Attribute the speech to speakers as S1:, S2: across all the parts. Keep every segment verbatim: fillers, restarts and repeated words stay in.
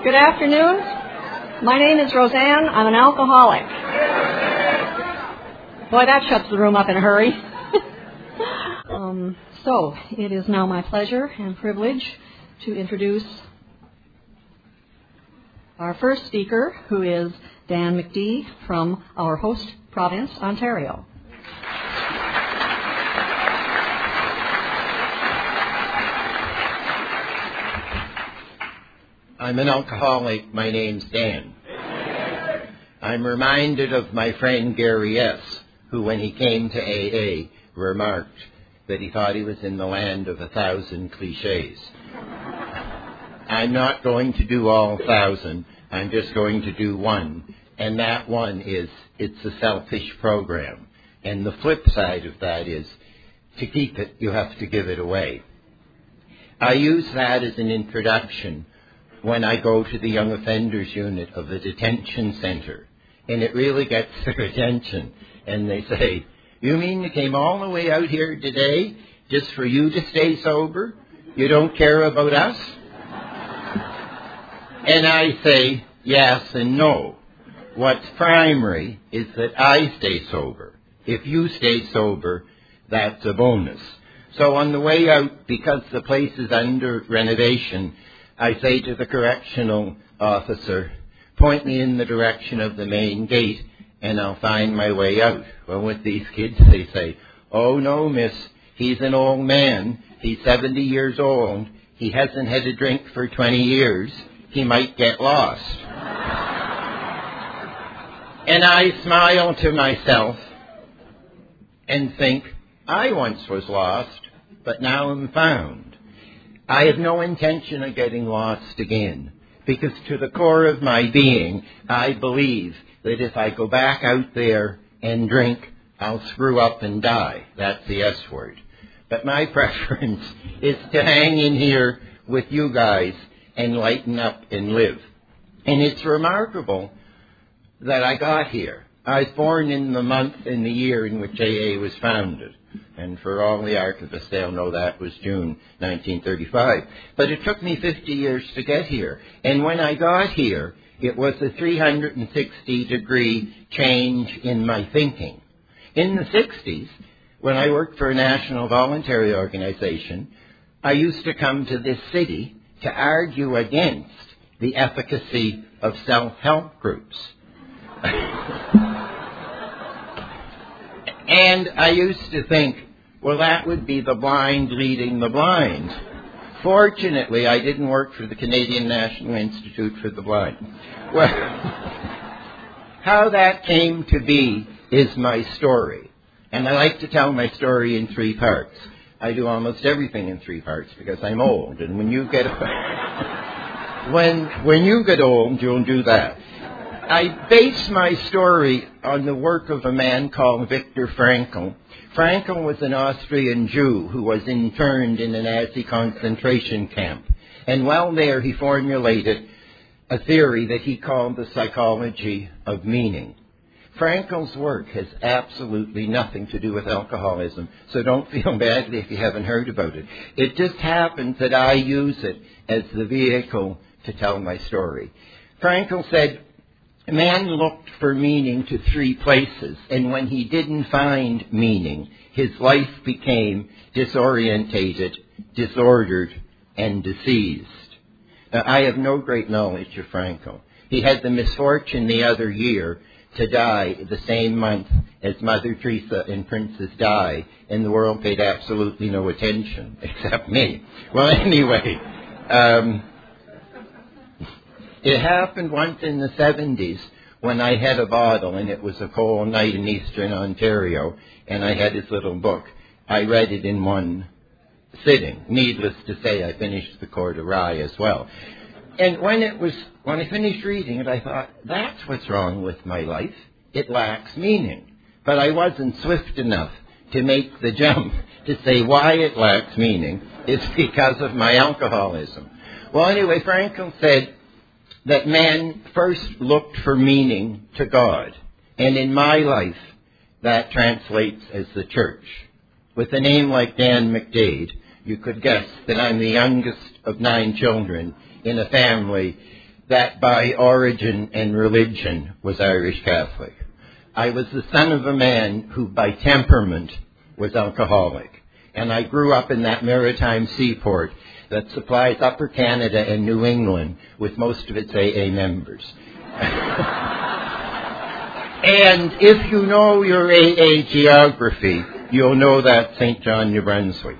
S1: Good afternoon. My name is Roseanne. I'm an alcoholic. Boy, that shuts the room up in a hurry. um, so, it is now my pleasure and privilege to introduce our first speaker, who is Dan McD from our host province, Ontario.
S2: I'm an alcoholic. My name's Dan. I'm reminded of my friend Gary S., who when he came to A A remarked that he thought he was in the land of a thousand cliches. I'm not going to do all thousand. I'm just going to do one. And that one is, it's a selfish program. And the flip side of that is, to keep it, you have to give it away. I use that as an introduction when I go to the Young Offenders Unit of the detention center. And it really gets their attention. And they say, "You mean you came all the way out here today just for you to stay sober? You don't care about us?" And I say, yes and no. What's primary is that I stay sober. If you stay sober, that's a bonus. So on the way out, because the place is under renovation, I say to the correctional officer, "Point me in the direction of the main gate and I'll find my way out." Well, with these kids, they say, "Oh no, miss, he's an old man. He's seventy years old. He hasn't had a drink for twenty years. He might get lost." And I smile to myself and think, I once was lost, but now I'm found. I have no intention of getting lost again, because to the core of my being, I believe that if I go back out there and drink, I'll screw up and die. That's the S word. But my preference is to hang in here with you guys and lighten up and live. And it's remarkable that I got here. I was born in the month and the year in which A A was founded. And for all the archivists, they'll know that was June nineteen thirty-five. But it took me fifty years to get here. And when I got here, it was a three hundred sixty degree change in my thinking. In the sixties, when I worked for a national voluntary organization, I used to come to this city to argue against the efficacy of self-help groups. And I used to think, well, that would be the blind leading the blind. Fortunately, I didn't work for the Canadian National Institute for the Blind. Well, how that came to be is my story. And I like to tell my story in three parts. I do almost everything in three parts because I'm old. And when you get when when you get old, you'll do that. I base my story on the work of a man called Viktor Frankl. Frankl was an Austrian Jew who was interned in a Nazi concentration camp. And while there, he formulated a theory that he called the psychology of meaning. Frankl's work has absolutely nothing to do with alcoholism, so don't feel badly if you haven't heard about it. It just happens that I use it as the vehicle to tell my story. Frankl said, man looked for meaning to three places, and when he didn't find meaning, his life became disorientated, disordered, and diseased. Now, I have no great knowledge of Frankl. He had the misfortune the other year to die the same month as Mother Teresa and Princess Di, and the world paid absolutely no attention, except me. Well, anyway, um... it happened once in the seventies when I had a bottle, and it was a cold night in eastern Ontario, and I had his little book. I read it in one sitting. Needless to say, I finished the Court of Rye as well. And when it was, when I finished reading it, I thought, that's what's wrong with my life. It lacks meaning. But I wasn't swift enough to make the jump to say why it lacks meaning. It's because of my alcoholism. Well, anyway, Frankl said that man first looked for meaning to God. And in my life, that translates as the church. With a name like Dan McDade, you could guess that I'm the youngest of nine children in a family that by origin and religion was Irish Catholic. I was the son of a man who by temperament was alcoholic. And I grew up in that maritime seaport that supplies Upper Canada and New England with most of its A A members. And if you know your A A geography, you'll know that Saint John, New Brunswick.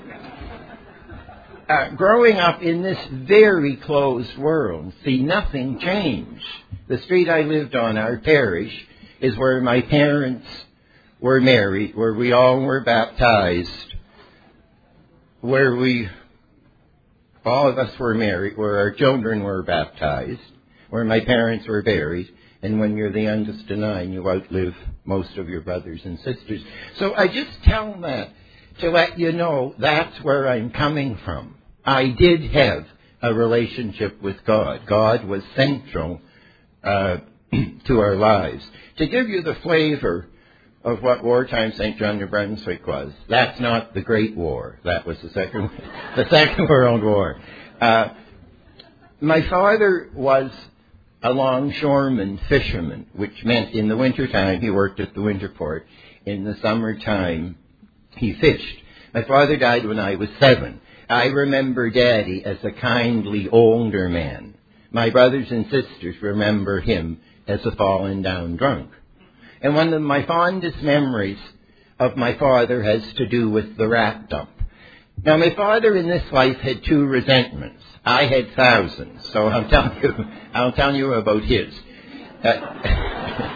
S2: Uh, growing up in this very closed world, see, nothing changed. The street I lived on, our parish, is where my parents were married, where we all were baptized, where we, all of us were married, where our children were baptized, where my parents were buried, and when you're the youngest of nine, you outlive most of your brothers and sisters. So I just tell that to let you know that's where I'm coming from. I did have a relationship with God. God was central uh, to our lives. To give you the flavor of what wartime Saint John, New Brunswick was, that's not the Great War. That was the Second, the Second World War. Uh, my father was a longshoreman fisherman, which meant in the wintertime he worked at the winter port. In the summertime he fished. My father died when I was seven. I remember Daddy as a kindly older man. My brothers and sisters remember him as a fallen down drunk. And one of my fondest memories of my father has to do with the rat dump. Now, my father in this life had two resentments. I had thousands, so I'll tell you, I'll tell you about his. Uh,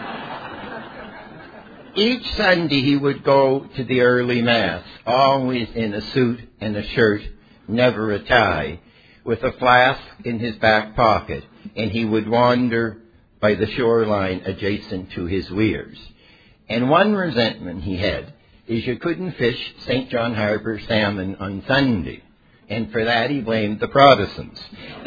S2: each Sunday he would go to the early Mass, always in a suit and a shirt, never a tie, with a flask in his back pocket, and he would wander by the shoreline adjacent to his weirs. And one resentment he had is you couldn't fish Saint John Harbour salmon on Sunday. And for that he blamed the Protestants.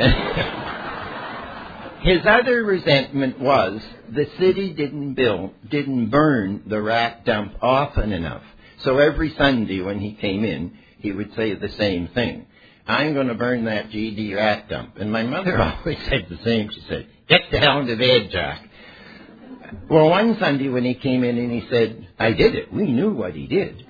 S2: His other resentment was the city didn't build, didn't burn the rat dump often enough. So every Sunday when he came in, he would say the same thing. I'm going to burn that G D rat dump. And my mother always said the same. She said, get the hell to bed, Jack. Well, one Sunday when he came in and he said, I did it. We knew what he did.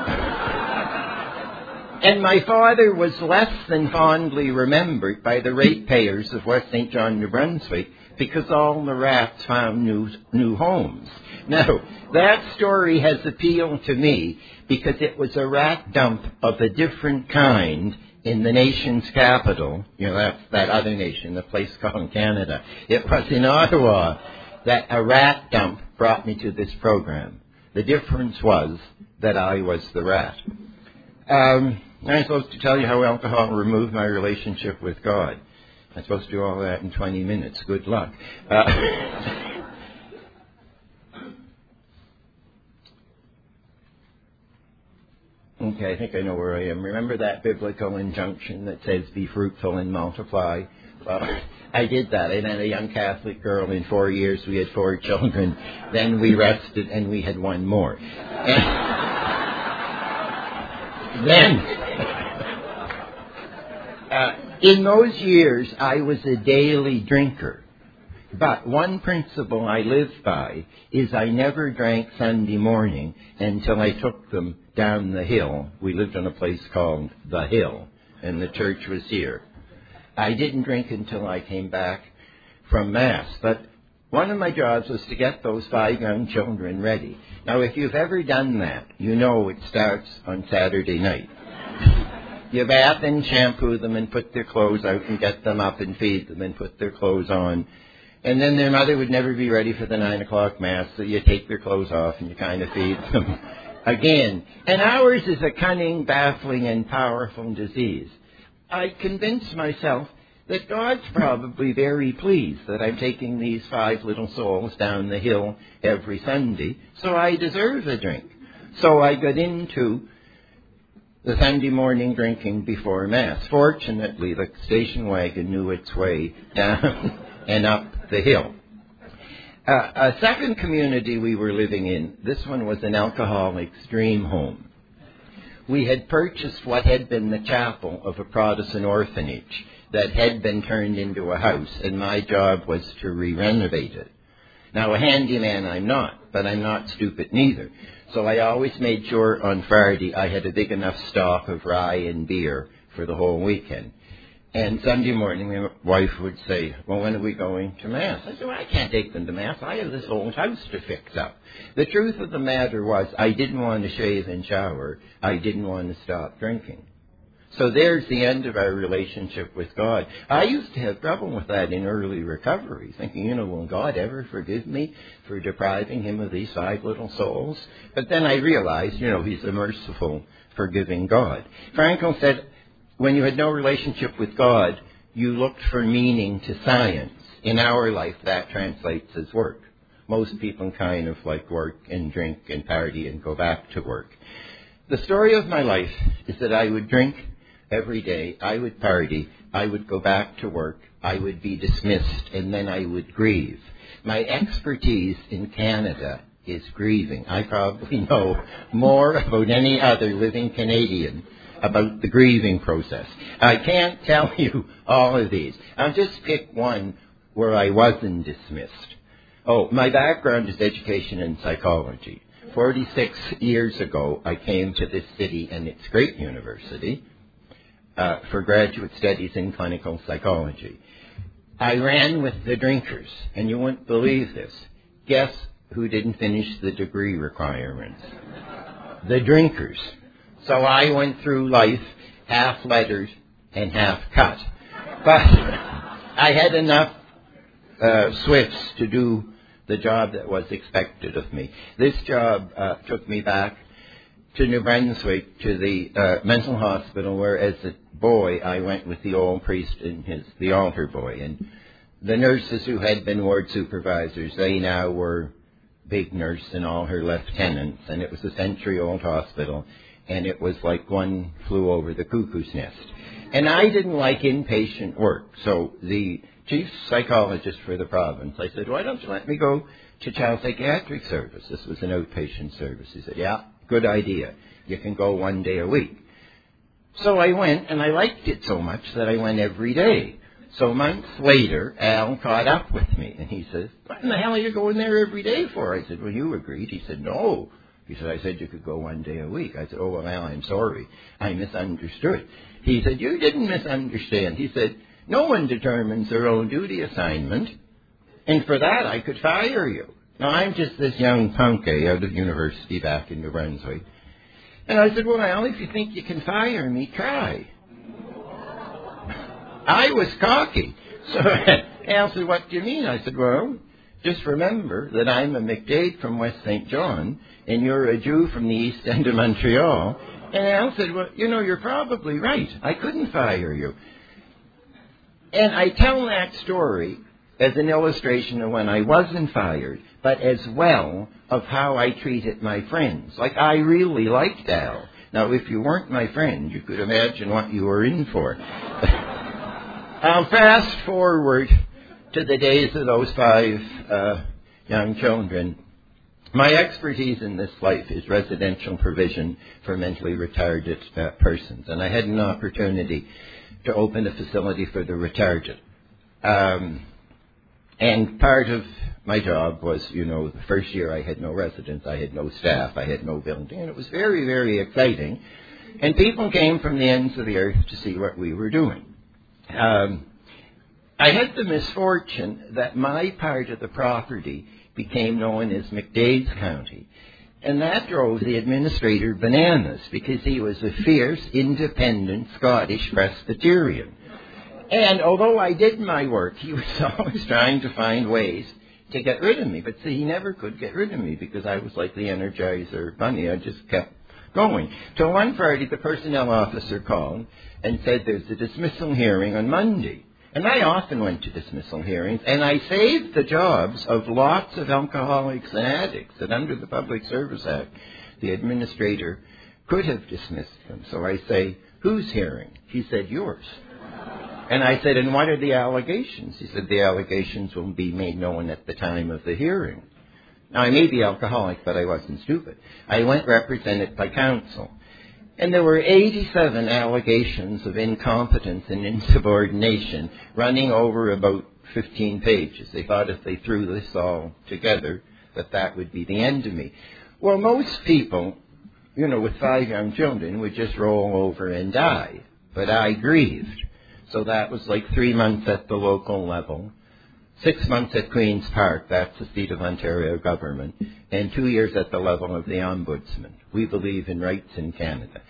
S2: And my father was less than fondly remembered by the ratepayers of West Saint John, New Brunswick, because all the rats found new, new homes. Now, that story has appealed to me because it was a rat dump of a different kind in the nation's capital. You know, that's that other nation, the place called Canada. It was in Ottawa that a rat dump brought me to this program. The difference was that I was the rat. Um, I'm supposed to tell you how alcohol removed my relationship with God. I'm supposed to do all that in twenty minutes. Good luck. Uh, okay, I think I know where I am. Remember that biblical injunction that says, be fruitful and multiply? Well, I did that. I had a young Catholic girl. In four years, we had four children. Then we rested, and we had one more. And then... Uh, in those years, I was a daily drinker. But one principle I lived by is I never drank Sunday morning until I took them down the hill. We lived on a place called The Hill, and the church was here. I didn't drink until I came back from Mass. But one of my jobs was to get those five young children ready. Now, if you've ever done that, you know it starts on Saturday night. You bath and shampoo them and put their clothes out and get them up and feed them and put their clothes on. And then their mother would never be ready for the nine o'clock Mass, so you take their clothes off and you kind of feed them again. And ours is a cunning, baffling, and powerful disease. I convinced myself that God's probably very pleased that I'm taking these five little souls down the hill every Sunday, so I deserve a drink. So I got into the Sunday morning drinking before Mass. Fortunately, the station wagon knew its way down and up the hill. Uh, a second community we were living in, this one was an alcoholic's dream home. We had purchased what had been the chapel of a Protestant orphanage. that had been turned into a house, and my job was to re-renovate it. Now, a handyman I'm not, but I'm not stupid neither. So I always made sure on Friday I had a big enough stock of rye and beer for the whole weekend. And Sunday morning, my wife would say, well, when are we going to Mass? I said, well, I can't take them to Mass. I have this old house to fix up. The truth of the matter was I didn't want to shave and shower. I didn't want to stop drinking. So there's the end of our relationship with God. I used to have trouble with that in early recovery, thinking, you know, will God ever forgive me for depriving him of these five little souls? But then I realized, you know, he's a merciful, forgiving God. Frankl said, when you had no relationship with God, you looked for meaning to science. In our life, that translates as work. Most people kind of like work and drink and party and go back to work. The story of my life is that I would drink every day, I would party, I would go back to work, I would be dismissed, and then I would grieve. My expertise in Canada is grieving. I probably know more about any other living Canadian about the grieving process. I can't tell you all of these. I'll just pick one where I wasn't dismissed. Oh, my background is education and psychology. forty-six years ago, I came to this city and its great university uh, for graduate studies in clinical psychology. I ran with the drinkers, and you wouldn't believe this. Guess who didn't finish the degree requirements? The drinkers. So I went through life half lettered and half cut. But I had enough uh, swifts to do the job that was expected of me. This job uh, took me back to New Brunswick, to the uh, mental hospital, where as a boy I went with the old priest and his the altar boy. And the nurses who had been ward supervisors, they now were big nurse and all her lieutenants. And it was a century-old hospital. And it was like one flew over the cuckoo's nest. And I didn't like inpatient work. So the chief psychologist for the province, I said, why don't you let me go to child psychiatric service? This was an outpatient service. He said, yeah, good idea. You can go one day a week. So I went, and I liked it so much that I went every day. So months later, Al caught up with me, and he says, what in the hell are you going there every day for? I said, well, you agreed. He said, no. He said, I said you could go one day a week. I said, oh, well, Al, I'm sorry. I misunderstood. He said, you didn't misunderstand. He said, no one determines their own duty assignment, and for that I could fire you. Now, I'm just this young punk out of university back in New Brunswick. And I said, well, Al, if you think you can fire me, try. I was cocky. So Al said, what do you mean? I said, well, just remember that I'm a McDade from West Saint John, and you're a Jew from the East End of Montreal. And Al said, well, you know, you're probably right. I couldn't fire you. And I tell that story as an illustration of when I wasn't fired, but as well of how I treated my friends. Like, I really liked Al. Now, if you weren't my friend, you could imagine what you were in for. I'll fast forward to the days of those five uh, young children. My expertise in this life is residential provision for mentally retarded uh, persons, and I had an opportunity to open a facility for the retarded. Um, and part of my job was, you know, the first year I had no residents, I had no staff, I had no building, and it was very, very exciting. And people came from the ends of the earth to see what we were doing. Um, I had the misfortune that my part of the property became known as McDade's County. And that drove the administrator bananas, because he was a fierce, independent Scottish Presbyterian. And although I did my work, he was always trying to find ways to get rid of me. But see, he never could get rid of me, because I was like the Energizer Bunny. I just kept going. Till one Friday, the personnel officer called and said there's a dismissal hearing on Monday. And I often went to dismissal hearings, and I saved the jobs of lots of alcoholics and addicts that under the Public Service Act, the administrator could have dismissed them. So I say, whose hearing? He said, yours. And I said, and what are the allegations? He said, the allegations will be made known at the time of the hearing. Now, I may be alcoholic, but I wasn't stupid. I went represented by counsel. And there were eighty-seven allegations of incompetence and insubordination running over about fifteen pages. They thought if they threw this all together, that that would be the end of me. Well, most people, you know, with five young children would just roll over and die. But I grieved. So that was like three months at the local level, six months at Queen's Park, that's the seat of Ontario government, and two years at the level of the Ombudsman. We believe in rights in Canada.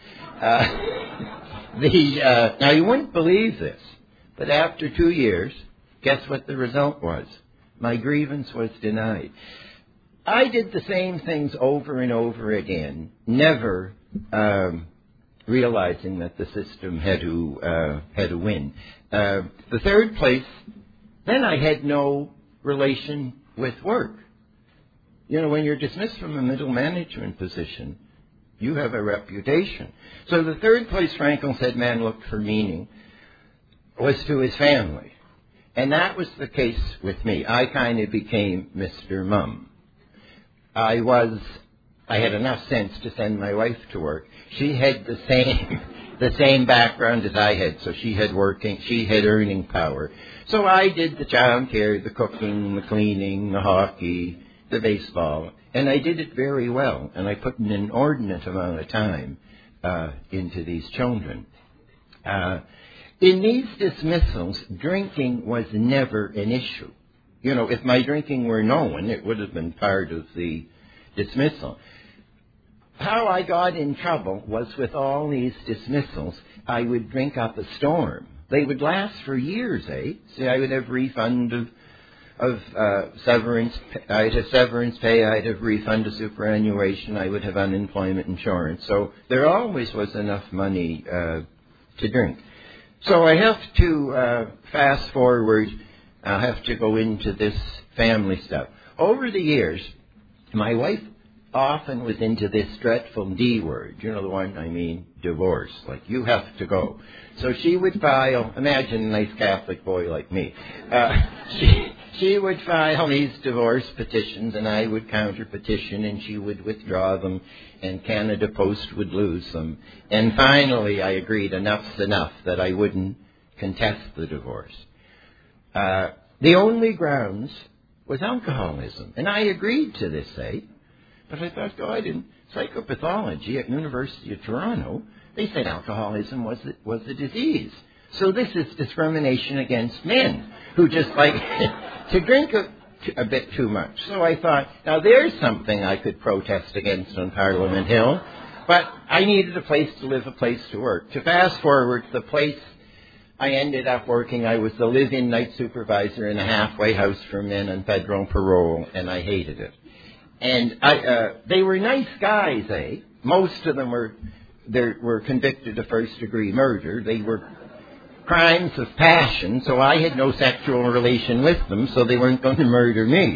S2: Uh, the uh, now, you wouldn't believe this, but after two years, guess what the result was? My grievance was denied. I did the same things over and over again, never um, realizing that the system had to uh, had to win. Uh, the third place, then I had no relation with work. You know, when you're dismissed from a middle management position, you have a reputation. So the third place Frankel said man looked for meaning was to his family. And that was the case with me. I kind of became Mister Mum. I was, I had enough sense to send my wife to work. She had the same, the same background as I had, so she had working, she had earning power. So I did the child care, the cooking, the cleaning, the hockey, the baseball, and I did it very well. And I put an inordinate amount of time uh, into these children. Uh, in these dismissals, drinking was never an issue. You know, if my drinking were known, it would have been part of the dismissal. How I got in trouble was with all these dismissals, I would drink up a storm. They would last for years, eh? See, I would have refund of, of uh, severance. I'd have severance pay. I'd have refund of superannuation. I would have unemployment insurance. So there always was enough money uh, to drink. So I have to uh, fast forward. I have to go into this family stuff. Over the years, my wife often was into this dreadful D word. You know the one, I mean, divorce. Like, you have to go. So she would file, imagine a nice Catholic boy like me. Uh, she, she would file these divorce petitions, and I would counter petition, and she would withdraw them, and Canada Post would lose them. And finally, I agreed enough's enough that I wouldn't contest the divorce. Uh, the only grounds was alcoholism. And I agreed to this, eh? But I thought, God, in psychopathology at University of Toronto, they said alcoholism was the, was the disease. So this is discrimination against men who just like to drink a, a bit too much. So I thought, now there's something I could protest against on Parliament Hill. But I needed a place to live, a place to work. To fast forward, the place I ended up working, I was the live-in night supervisor in a halfway house for men on federal parole, and I hated it. And I, uh, they were nice guys, eh? Most of them were, they were convicted of first-degree murder. They were crimes of passion, so I had no sexual relation with them, so they weren't going to murder me.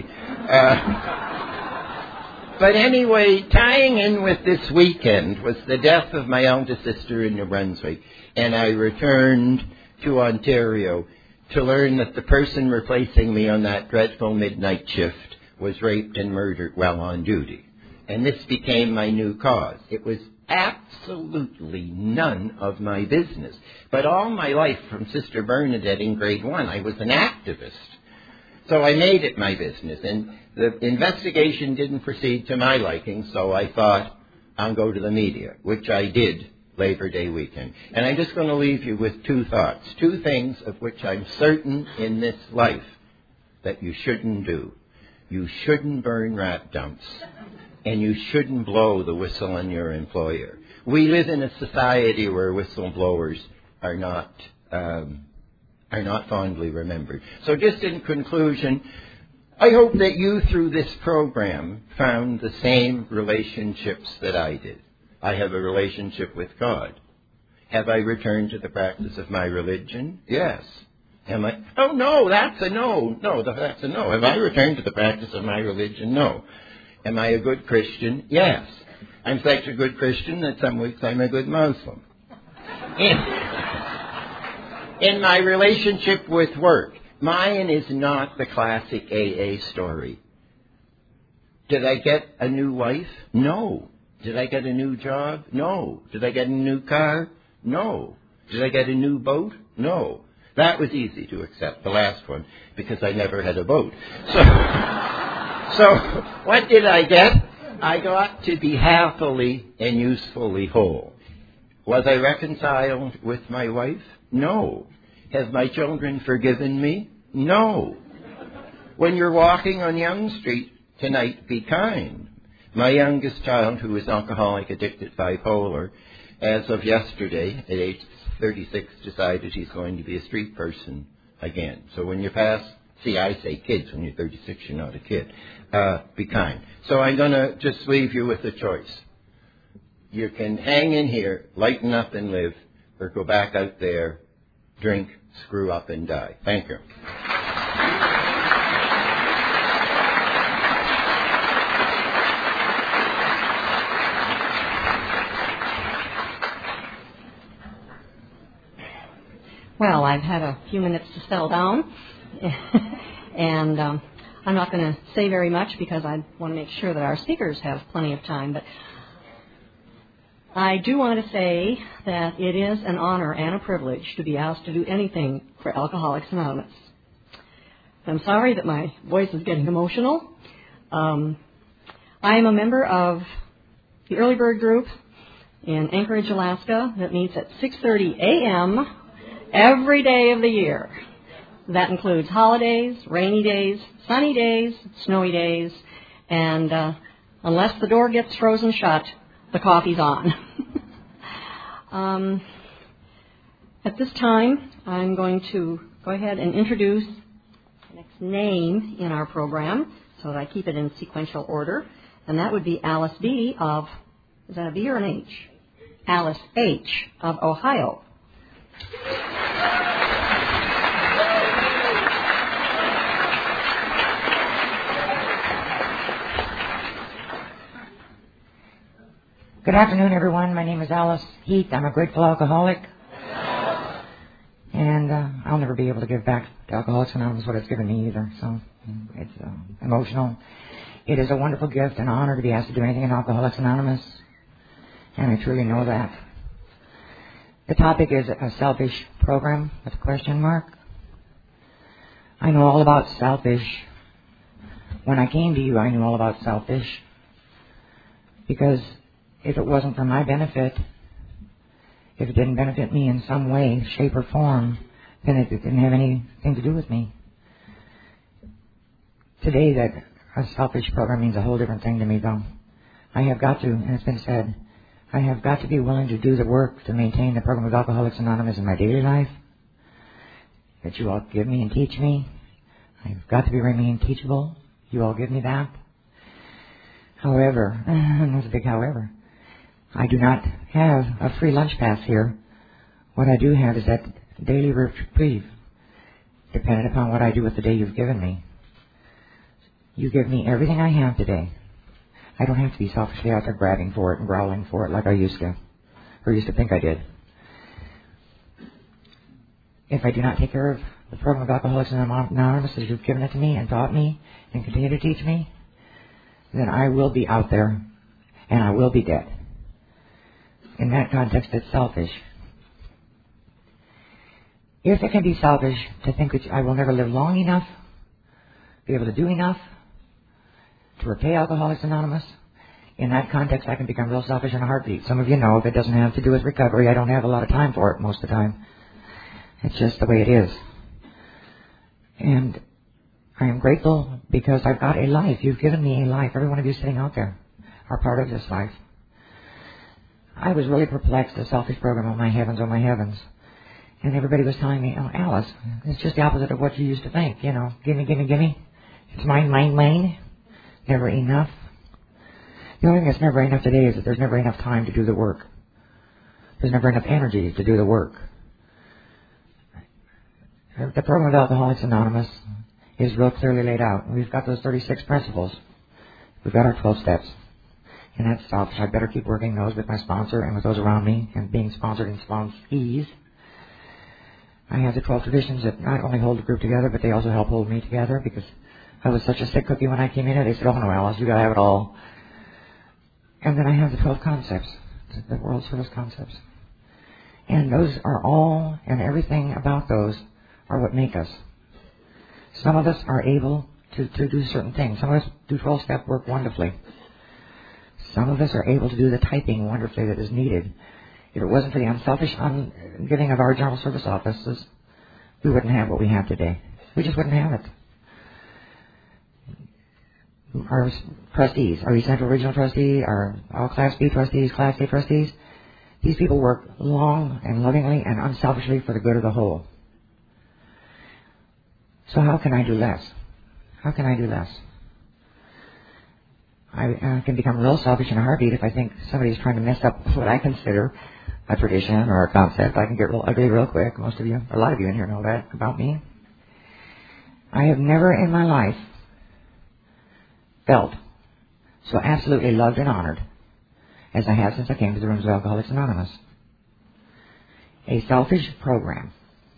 S2: Uh, but anyway, tying in with this weekend was the death of my eldest sister in New Brunswick, and I returned to Ontario to learn that the person replacing me on that dreadful midnight shift was raped and murdered while on duty. And this became my new cause. It was absolutely none of my business. But all my life, from Sister Bernadette in grade one, I was an activist. So I made it my business. And the investigation didn't proceed to my liking, so I thought, I'll go to the media, which I did Labor Day weekend. And I'm just going to leave you with two thoughts, two things of which I'm certain in this life that you shouldn't do. You shouldn't burn rat dumps, and you shouldn't blow the whistle on your employer. We live in a society where whistleblowers are not um, are not fondly remembered. So just in conclusion, I hope that you, through this program, found the same relationships that I did. I have a relationship with God. Have I returned to the practice of my religion? Yes. Am I? Oh, no, that's a no. No, that's a no. Have I returned to the practice of my religion? No. Am I a good Christian? Yes. I'm such a good Christian that some weeks I'm a good Muslim. In, in my relationship with work, mine is not the classic A A story. Did I get a new wife? No. Did I get a new job? No. Did I get a new car? No. Did I get a new boat? No. That was easy to accept, the last one, because I never had a boat. So, so what did I get? I got to be happily and usefully whole. Was I reconciled with my wife? No. Have my children forgiven me? No. When you're walking on Yonge Street tonight, be kind. My youngest child, who is alcoholic, addicted, bipolar, as of yesterday, at age thirty-six, decided he's going to be a street person again. So when you pass, see, I say kids. When you're thirty-six, you're not a kid. Uh, be kind. So I'm going to just leave you with a choice. You can hang in here, lighten up and live, or go back out there, drink, screw up, and die. Thank you.
S1: Well, I've had a few minutes to settle down, and um, I'm not going to say very much because I want to make sure that our speakers have plenty of time, but I do want to say that it is an honor and a privilege to be asked to do anything for Alcoholics Anonymous. I'm sorry that my voice is getting emotional. Um, I am a member of the Early Bird Group in Anchorage, Alaska, that meets at six thirty a.m. every day of the year. That includes holidays, rainy days, sunny days, snowy days, and uh, unless the door gets frozen shut, the coffee's on. um, at this time, I'm going to go ahead and introduce the next name in our program so that I keep it in sequential order, and that would be Alice B. of, is that a B or an H? Alice H. of Ohio.
S3: Good afternoon, everyone. My name is Alice Heath. I'm a grateful alcoholic. And uh, I'll never be able to give back to Alcoholics Anonymous what it's given me either. So it's uh, emotional. It is a wonderful gift and honor to be asked to do anything in Alcoholics Anonymous. And I truly know that. The topic is a selfish program with a question mark. I know all about selfish. When I came to you, I knew all about selfish. Because if it wasn't for my benefit, if it didn't benefit me in some way, shape, or form, then it didn't have anything to do with me. Today, that a selfish program means a whole different thing to me, though. I have got to, and it's been said, I have got to be willing to do the work to maintain the program of Alcoholics Anonymous in my daily life that you all give me and teach me. I've got to be remain teachable. You all give me that. However, there's a big however, I do not have a free lunch pass here. What I do have is that daily reprieve, dependent upon what I do with the day you've given me. You give me everything I have today. I don't have to be selfishly out there grabbing for it and growling for it like I used to, or used to think I did. If I do not take care of the program of Alcoholics Anonymous as you've given it to me and taught me and continue to teach me, then I will be out there and I will be dead. In that context, it's selfish. If it can be selfish to think that I will never live long enough, be able to do enough to repay Alcoholics Anonymous, in that context, I can become real selfish in a heartbeat. Some of you know if it doesn't have to do with recovery, I don't have a lot of time for it most of the time. It's just the way it is. And I am grateful because I've got a life. You've given me a life. Every one of you sitting out there are part of this life. I was really perplexed, the selfish program, oh my heavens, oh my heavens. And everybody was telling me, oh, Alice, it's just the opposite of what you used to think, you know, gimme, gimme, gimme. It's mine, mine, mine. Never enough. The only thing that's never enough today is that there's never enough time to do the work. There's never enough energy to do the work. The program of Alcoholics Anonymous is real clearly laid out. We've got those thirty-six principles. We've got our twelve steps. And that's selfish. I better keep working those with my sponsor and with those around me and being sponsored and sponsees. I have the twelve traditions that not only hold the group together, but they also help hold me together because I was such a sick cookie when I came in. They said, oh no, Alice, you got to have it all. And then I have the twelve concepts, the world service concepts. And those are all, and everything about those are what make us. Some of us are able to, to do certain things. Some of us do twelve-step work wonderfully. Some of us are able to do the typing wonderfully that is needed. If it wasn't for the unselfish un- giving of our general service offices, we wouldn't have what we have today. We just wouldn't have it. Our trustees, our East Central Regional Trustee, our all Class B trustees, Class A trustees, these people work long and lovingly and unselfishly for the good of the whole. So how can I do less? How can I do less? I uh, can become real selfish in a heartbeat if I think somebody's trying to mess up what I consider a tradition or a concept. I can get real ugly real quick. Most of you, a lot of you in here know that about me. I have never in my life felt so absolutely loved and honored as I have since I came to the rooms of Alcoholics Anonymous. A selfish program.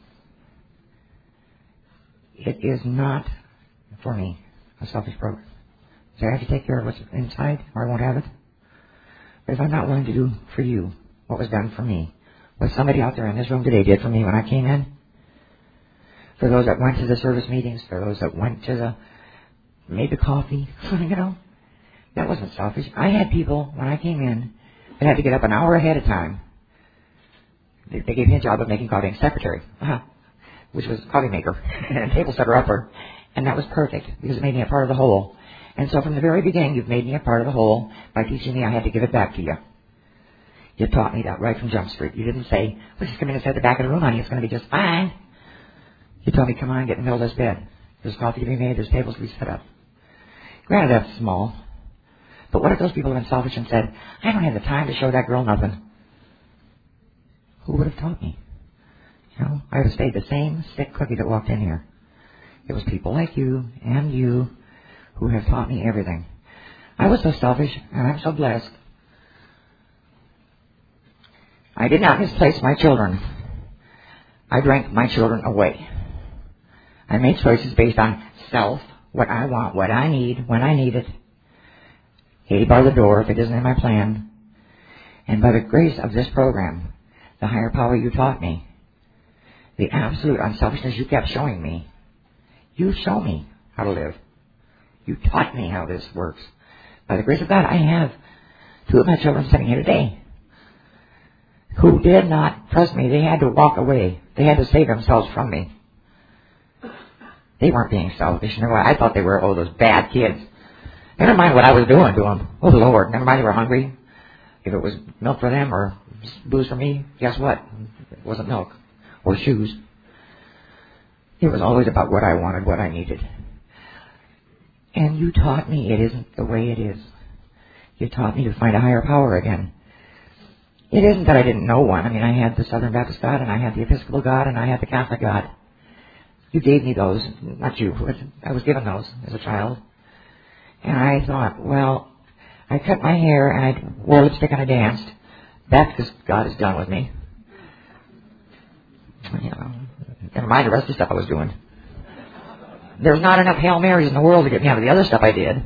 S3: It is not, for me, a selfish program. So I have to take care of what's inside, or I won't have it. But if I'm not willing to do for you what was done for me, what somebody out there in this room today did for me when I came in, for those that went to the service meetings, for those that went to the, made the coffee, you know, that wasn't selfish. I had people, when I came in, that had to get up an hour ahead of time. They, they gave me a job of making coffee and secretary, uh-huh, which was coffee maker and table setter upper. And that was perfect, because it made me a part of the whole. And so from the very beginning, you've made me a part of the whole by teaching me I had to give it back to you. You taught me that right from Jump Street. You didn't say, well, just come in and sit at the back of the room, honey. It's going to be just fine. You told me, come on, get in the middle of this bed. There's coffee to be made. There's tables to be set up. Granted, that's small. But what if those people have been selfish and said, I don't have the time to show that girl nothing? Who would have taught me? You know, I would have stayed the same sick cookie that walked in here. It was people like you and you who have taught me everything. I was so selfish, and I'm so blessed. I did not misplace my children. I drank my children away. I made choices based on self, what I want, what I need, when I need it. eighty bar the door if it isn't in my plan. And by the grace of this program, the higher power you taught me, the absolute unselfishness you kept showing me, you show me how to live. You taught me how this works. By the grace of God, I have two of my children sitting here today who did not trust me. They had to walk away. They had to save themselves from me. They weren't being selfish. I thought they were, oh, those bad kids. Never mind what I was doing to them. Oh, Lord. Never mind they were hungry. If it was milk for them or booze for me, guess what? It wasn't milk or shoes. It was always about what I wanted, what I needed. And you taught me it isn't the way it is. You taught me to find a higher power again. It isn't that I didn't know one. I mean, I had the Southern Baptist God, and I had the Episcopal God, and I had the Catholic God. You gave me those. Not you. I was given those as a child. And I thought, well, I cut my hair, and I wore lipstick, and I danced. That's because God is done with me. You know, never mind the rest of the stuff I was doing. There's not enough Hail Marys in the world to get me out of the other stuff I did.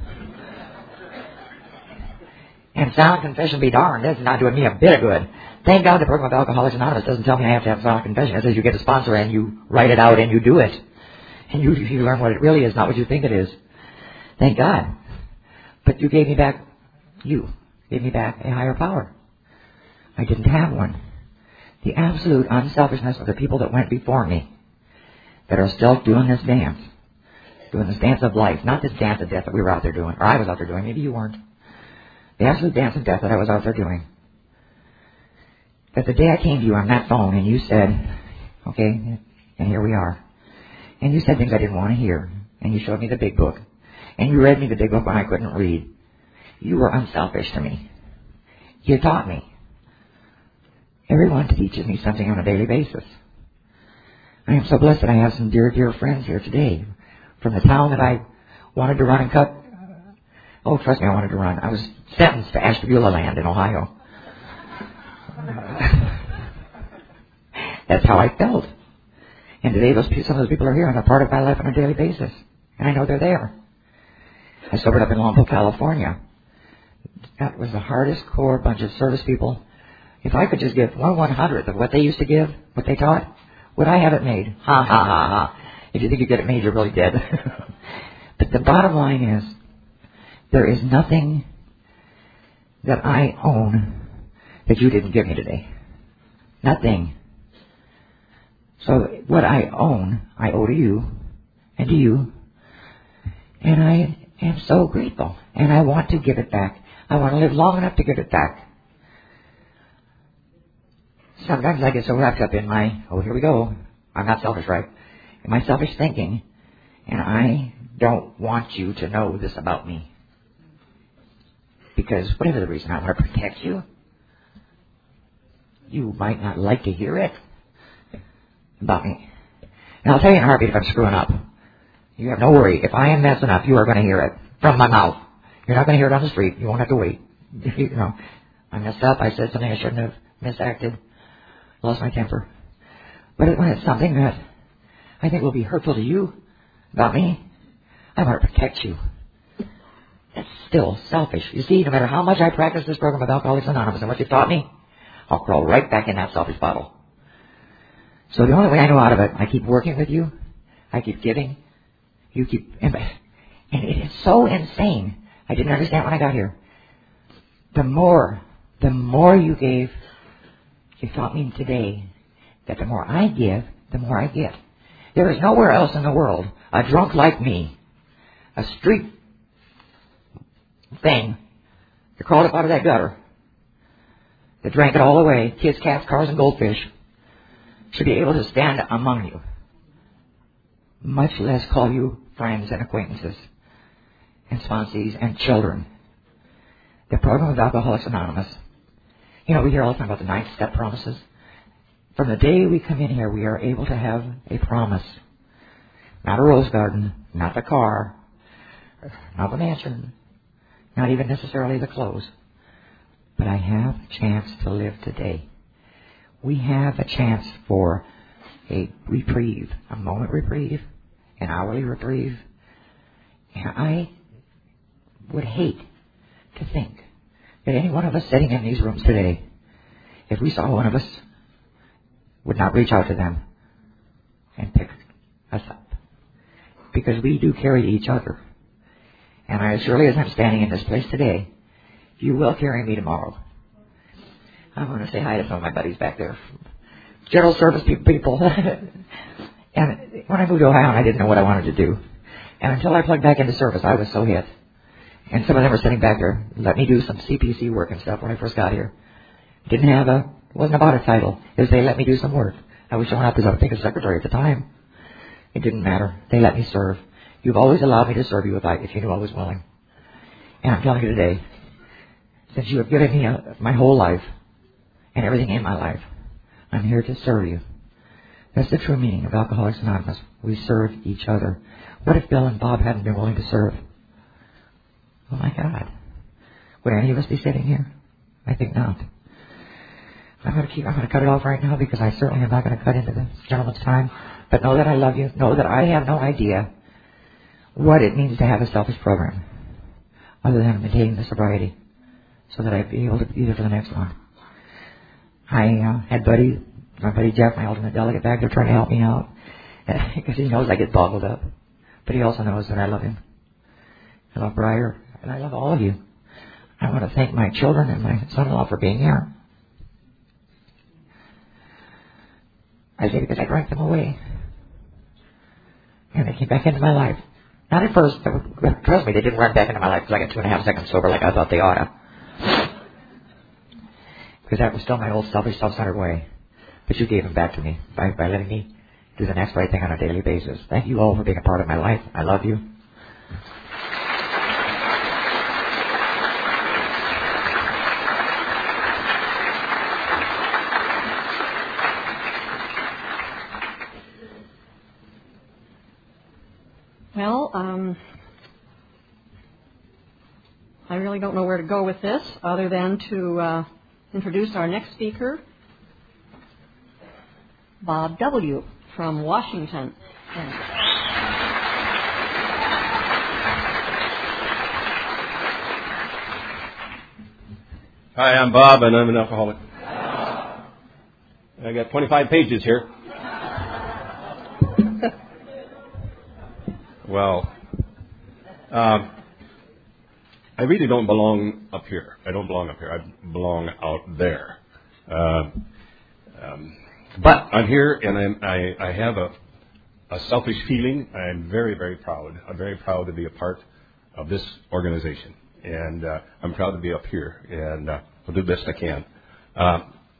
S3: And silent confession be darned, that's not doing me a bit of good. Thank God the program of Alcoholics Anonymous doesn't tell me I have to have silent confession. It says you get a sponsor and you write it out and you do it. And you, you learn what it really is, not what you think it is. Thank God. But you gave me back, you gave me back a higher power. I didn't have one. The absolute unselfishness of the people that went before me, that are still doing this dance, doing this dance of life, not this dance of death that we were out there doing, or I was out there doing, maybe you weren't. The absolute dance of death that I was out there doing. That the day I came to you on that phone and you said, okay, and here we are. And you said things I didn't want to hear. And you showed me the big book. And you read me the big book when I couldn't read. You were unselfish to me. You taught me. Everyone teaches me something on a daily basis. I am so blessed that I have some dear, dear friends here today. From the town that I wanted to run and cut. Oh, trust me, I wanted to run. I was sentenced to Ashtabula land in Ohio. That's how I felt. And today, those some of those people are here and are part of my life on a daily basis. And I know they're there. I sobered up in Longville, California. That was the hardest core bunch of service people. If I could just give one one hundredth of what they used to give, what they taught, would I have it made? Ha, ha, ha, ha. If you think you get it made, you're really dead. But the bottom line is, there is nothing that I own that you didn't give me today. Nothing. So what I own, I owe to you and to you. And I am so grateful. And I want to give it back. I want to live long enough to give it back. Sometimes I get so wrapped up in my, oh, here we go. I'm not selfish, right? In my selfish thinking. And I don't want you to know this about me. Because whatever the reason, I want to protect you. You might not like to hear it about me. And I'll tell you in a heartbeat if I'm screwing up. You have no worry. If I am messing up, you are going to hear it from my mouth. You're not going to hear it on the street. You won't have to wait. You know, I messed up. I said something I shouldn't have. Misacted. Lost my temper. But when it's something that I think will be hurtful to you about me, I want to protect you. That's still selfish. You see, no matter how much I practice this program of Alcoholics Anonymous and what you've taught me, I'll crawl right back in that selfish bottle. So the only way I know out of it, I keep working with you. I keep giving. You keep... And it is so insane. I didn't understand when I got here. The more, the more you gave, you taught me today that the more I give, the more I get. There is nowhere else in the world a drunk like me, a street thing that crawled up out of that gutter, that drank it all away, kids, cats, cars, and goldfish, should be able to stand among you, much less call you friends and acquaintances and sponsees and children. The program of Alcoholics Anonymous, you know, we hear all the time about the ninth step promises. From the day we come in here, we are able to have a promise. Not a rose garden, not the car, not the mansion, not even necessarily the clothes. But I have a chance to live today. We have a chance for a reprieve, a moment reprieve, an hourly reprieve. And I would hate to think that any one of us sitting in these rooms today, if we saw one of us, would not reach out to them and pick us up. Because we do carry each other. And I, as surely as I'm standing in this place today, you will carry me tomorrow. I want to say hi to some of my buddies back there. General service people. And when I moved to Ohio, I didn't know what I wanted to do. And until I plugged back into service, I was so hit. And some of them were sitting back there, let me do some C P C work and stuff when I first got here. Didn't have a, wasn't about a title. It was they let me do some work. I was showing up as I think a secretary at the time. It didn't matter. They let me serve. You've always allowed me to serve you if, I, if you knew I was willing. And I'm telling you today, since you have given me a, my whole life and everything in my life, I'm here to serve you. That's the true meaning of Alcoholics Anonymous. We serve each other. What if Bill and Bob hadn't been willing to serve? Oh my God. Would any of us be sitting here? I think not. I'm going to keep, I'm going to cut it off right now because I certainly am not going to cut into this gentleman's time. But know that I love you. Know that I have no idea what it means to have a selfish program other than maintaining the sobriety so that I'd be able to be there for the next one. I uh, had buddy, my buddy Jeff, my alternate delegate back there trying to help me out because he knows I get boggled up. But he also knows that I love him. I love Briar, and I love all of you. I want to thank my children and my son-in-law for being here. I say because I drank them away. And they came back into my life. Not at first, but trust me, they didn't run back into my life because I got two and a half seconds sober like I thought they ought to. Because that was still my old selfish, self-centered way. But you gave them back to me by, by letting me do the next right thing on a daily basis. Thank you all for being a part of my life. I love you.
S1: Well, um, I really don't know where to go with this other than to uh, introduce our next speaker, Bob W. from Washington. And
S4: Hi, I'm Bob, and I'm an alcoholic. I got twenty-five pages here. Well, um, I really don't belong up here. I don't belong up here. I belong out there. Uh, um, but I'm here, and I'm, I, I have a, a selfish feeling. I'm very, very proud. I'm very proud to be a part of this organization, and uh, I'm proud to be up here, and uh, I'll do the best I can. Uh,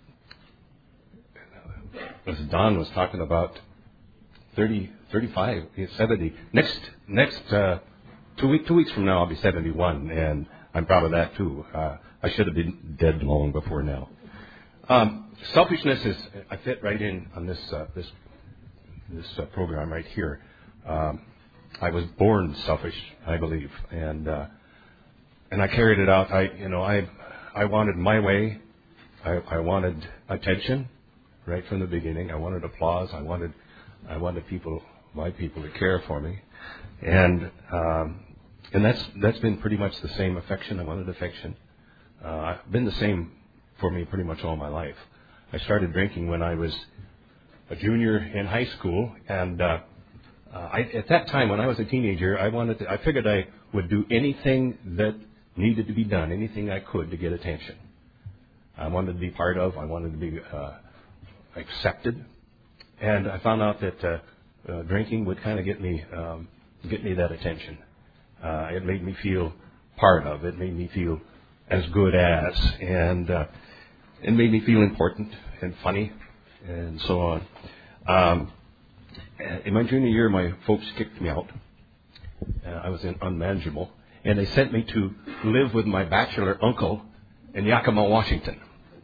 S4: as Don was talking about, thirty, thirty-five, seventy. Next, next uh, two week, two weeks from now, I'll be seventy-one, and I'm proud of that too. Uh, I should have been dead long before now. Um, selfishness is, I fit right in on this uh, this this uh, program right here. Um, I was born selfish, I believe, and uh, and I carried it out. I, you know, I I wanted my way. I, I wanted attention right from the beginning. I wanted applause. I wanted I wanted people, my people, to care for me, and um, and that's that's been pretty much the same affection. I wanted affection. Uh, I've been the same for me pretty much all my life. I started drinking when I was a junior in high school, and uh, uh, I, at that time, when I was a teenager, I wanted to, I figured I would do anything that needed to be done, anything I could to get attention. I wanted to be part of. I wanted to be uh, accepted, and I found out that uh, uh, drinking would kind of get me um, get me that attention. Uh, it made me feel part of. It made me feel as good as, and uh, it made me feel important and funny, and so on. Um, in my junior year, my folks kicked me out. Uh, I was in unmanageable, and they sent me to live with my bachelor uncle in Yakima, Washington.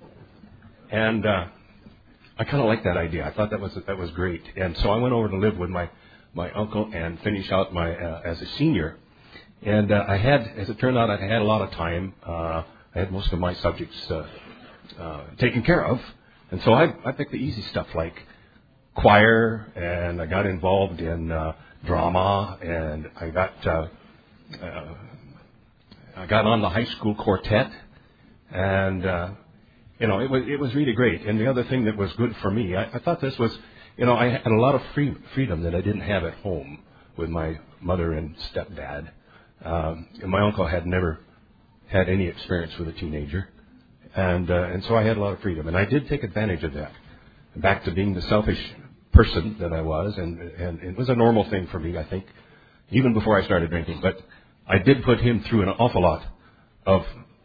S4: And uh, I kind of liked that idea. I thought that was that was great, and so I went over to live with my my uncle and finish out my uh, as a senior. And uh, I had, as it turned out, I had a lot of time. Uh, I had most of my subjects uh, uh, taken care of. And so I, I picked the easy stuff like choir, and I got involved in uh, drama, and I got uh, uh, I got on the high school quartet, and uh, you know it was it was really great. And the other thing that was good for me, I, I thought this was, you know, I had a lot of free, freedom that I didn't have at home with my mother and stepdad. Um, and my uncle had never had any experience with a teenager, and uh, and so I had a lot of freedom, and I did take advantage of that. Back to being the selfish person that I was, and and it was a normal thing for me, I think, even before I started drinking. But I did put him through an awful lot of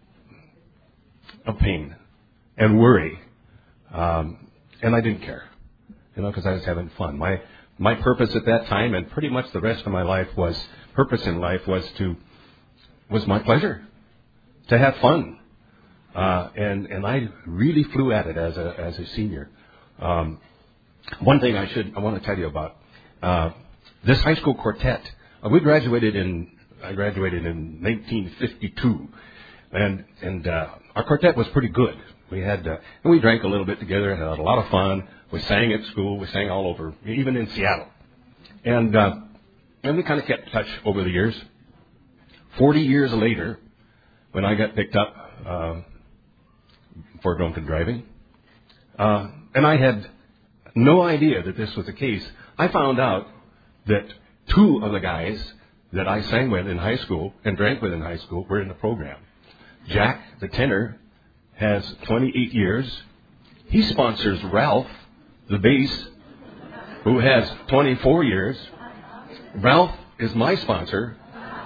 S4: of pain and worry, um, and I didn't care, you know, because I was having fun. My my purpose at that time, and pretty much the rest of my life, was purpose in life was to was my pleasure, to have fun, uh, and and I really flew at it as a as a senior. Um, one thing I should I want to tell you about uh, this high school quartet. Uh, we graduated in I graduated in nineteen fifty-two, and and uh, our quartet was pretty good. We had uh, and we drank a little bit together, had a lot of fun. We sang at school. We sang all over, even in Seattle, and. Uh, And we kind of kept touch over the years. Forty years later, when I got picked up uh, for drunken driving, uh, and I had no idea that this was the case, I found out that two of the guys that I sang with in high school and drank with in high school were in the program. Jack, the tenor, has twenty-eight years. He sponsors Ralph, the bass, who has twenty-four years. Ralph is my sponsor,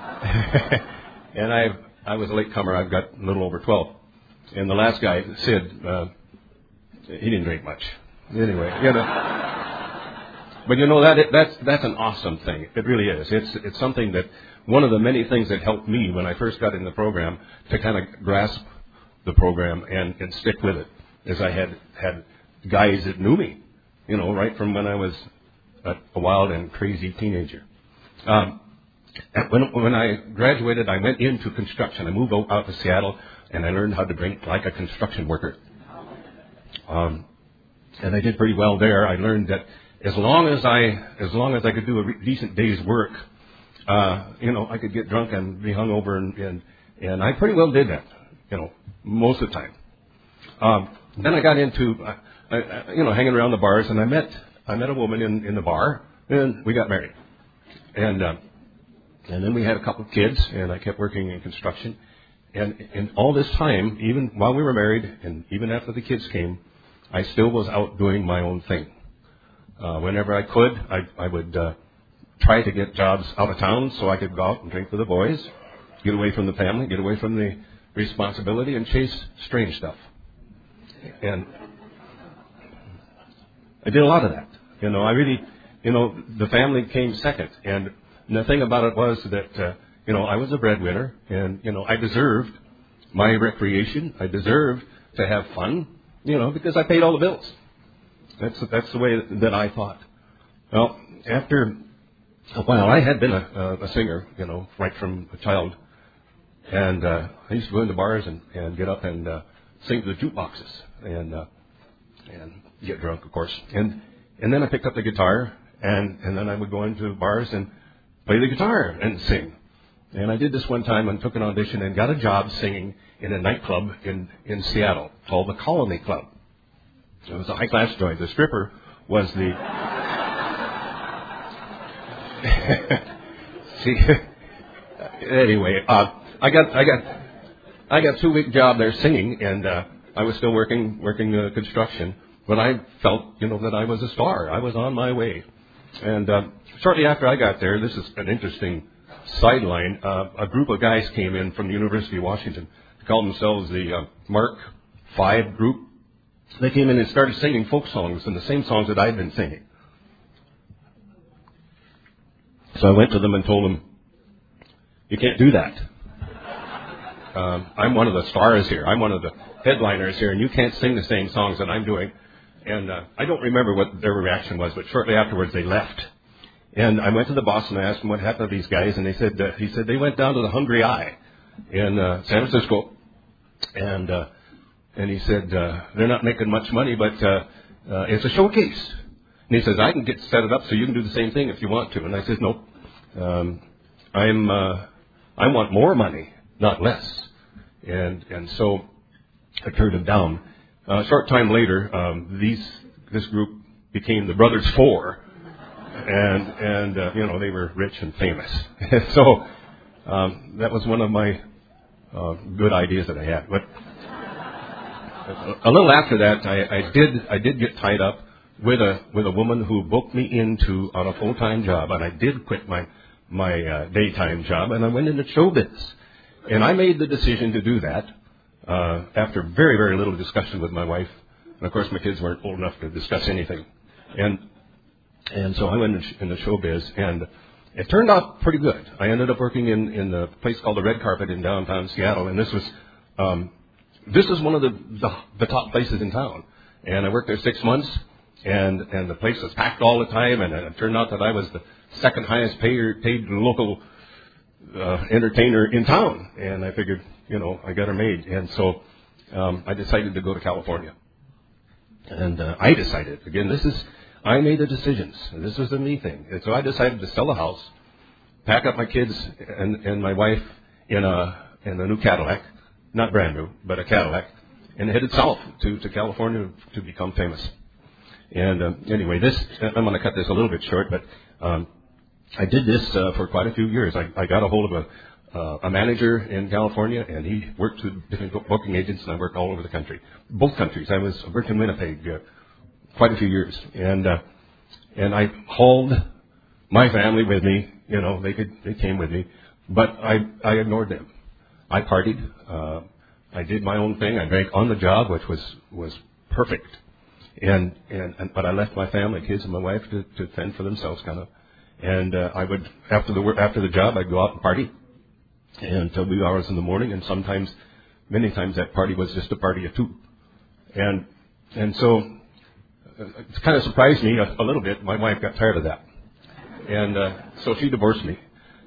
S4: and I I was a latecomer. I've got a little over twelve. And the last guy, Sid, uh, he didn't drink much. Anyway, you know. But you know that it, that's that's an awesome thing. It really is. It's it's something that one of the many things that helped me when I first got in the program to kind of grasp the program and, and stick with it, is I had had guys that knew me, you know, right from when I was a, a wild and crazy teenager. Um, when, when I graduated, I went into construction. I moved out, out to Seattle, and I learned how to drink like a construction worker. Um, and I did pretty well there. I learned that as long as I, as long as I could do a re- decent day's work, uh, you know, I could get drunk and be hungover, and, and and I pretty well did that. you know, most of the time. Um, then I got into, uh, I, you know, hanging around the bars, and I met I met a woman in, in the bar, and we got married. And uh, and then we had a couple of kids, and I kept working in construction. And, and all this time, even while we were married, and even after the kids came, I still was out doing my own thing. Uh, whenever I could, I, I would uh, try to get jobs out of town so I could go out and drink with the boys, get away from the family, get away from the responsibility, and chase strange stuff. And I did a lot of that. You know, I really, you know, the family came second. And the thing about it was that, uh, you know, I was a breadwinner, and, you know, I deserved my recreation. I deserved to have fun, you know, because I paid all the bills. That's that's the way that I thought. Well, after a while, I had been a, a singer, you know, right from a child. And uh, I used to go into bars and, and get up and uh, sing to the jukeboxes and uh, and get drunk, of course. And and then I picked up the guitar, and, and then I would go into bars and play the guitar and sing. And I did this one time and took an audition and got a job singing in a nightclub in, in Seattle called the Colony Club. It was a high-class joint. The stripper was the... See, anyway, uh, I got I got I got a two-week job there singing, and uh, I was still working working uh, construction. But I felt, you know, that I was a star. I was on my way. And uh, shortly after I got there, this is an interesting sideline. Uh, a group of guys came in from the University of Washington. They called themselves the uh, Mark Five Group. They came in and started singing folk songs, and the same songs that I'd been singing. So I went to them and told them, "You can't do that. Um, I'm one of the stars here. I'm one of the headliners here, and you can't sing the same songs that I'm doing." And uh, I don't remember what their reaction was, but shortly afterwards they left. And I went to the boss and I asked him what happened to these guys, and they said uh, he said they went down to the Hungry Eye in uh, San Francisco, and uh, and he said uh, they're not making much money, but uh, uh, it's a showcase. And he says, I can get set it up so you can do the same thing if you want to. And I said, no, um, I'm uh, I want more money, not less. And and so I turned him down. Uh, a short time later, um, these this group became the Brothers Four, and and uh, you know, they were rich and famous. So um, that was one of my uh, good ideas that I had. But a little after that, I, I did I did get tied up with a with a woman who booked me into on a full time job, and I did quit my my uh, daytime job, and I went into showbiz, and I made the decision to do that. Uh, after very, very little discussion with my wife. And of course my kids weren't old enough to discuss anything. And and so I went into showbiz, and it turned out pretty good. I ended up working in, in a place called the Red Carpet in downtown Seattle, and this was um, this is one of the, the the top places in town. And I worked there six months, and, and the place was packed all the time, and it turned out that I was the second highest paid, paid local uh, entertainer in town. And I figured, you know, I got her made. And so um, I decided to go to California. And uh, I decided, again, this is, I made the decisions. This was a me thing. And so I decided to sell a house, pack up my kids and, and my wife in a in a new Cadillac, not brand new, but a Cadillac, and headed south to, to California to become famous. And um, anyway, this, I'm going to cut this a little bit short, but um, I did this uh, for quite a few years. I, I got a hold of a Uh, a manager in California, and he worked with different booking agents, and I worked all over the country, both countries. I was I worked in Winnipeg uh, quite a few years, and uh, and I hauled my family with me. You know, they could they came with me, but I I ignored them. I partied. Uh, I did my own thing. I drank on the job, which was was perfect, and and, and but I left my family, kids, and my wife to, to fend for themselves, kind of. And uh, I would after the work after the job, I'd go out and party until wee hours in the morning, and sometimes, many times, that party was just a party of two. And and so uh, it kind of surprised me a, a little bit. My wife got tired of that, and uh, so she divorced me.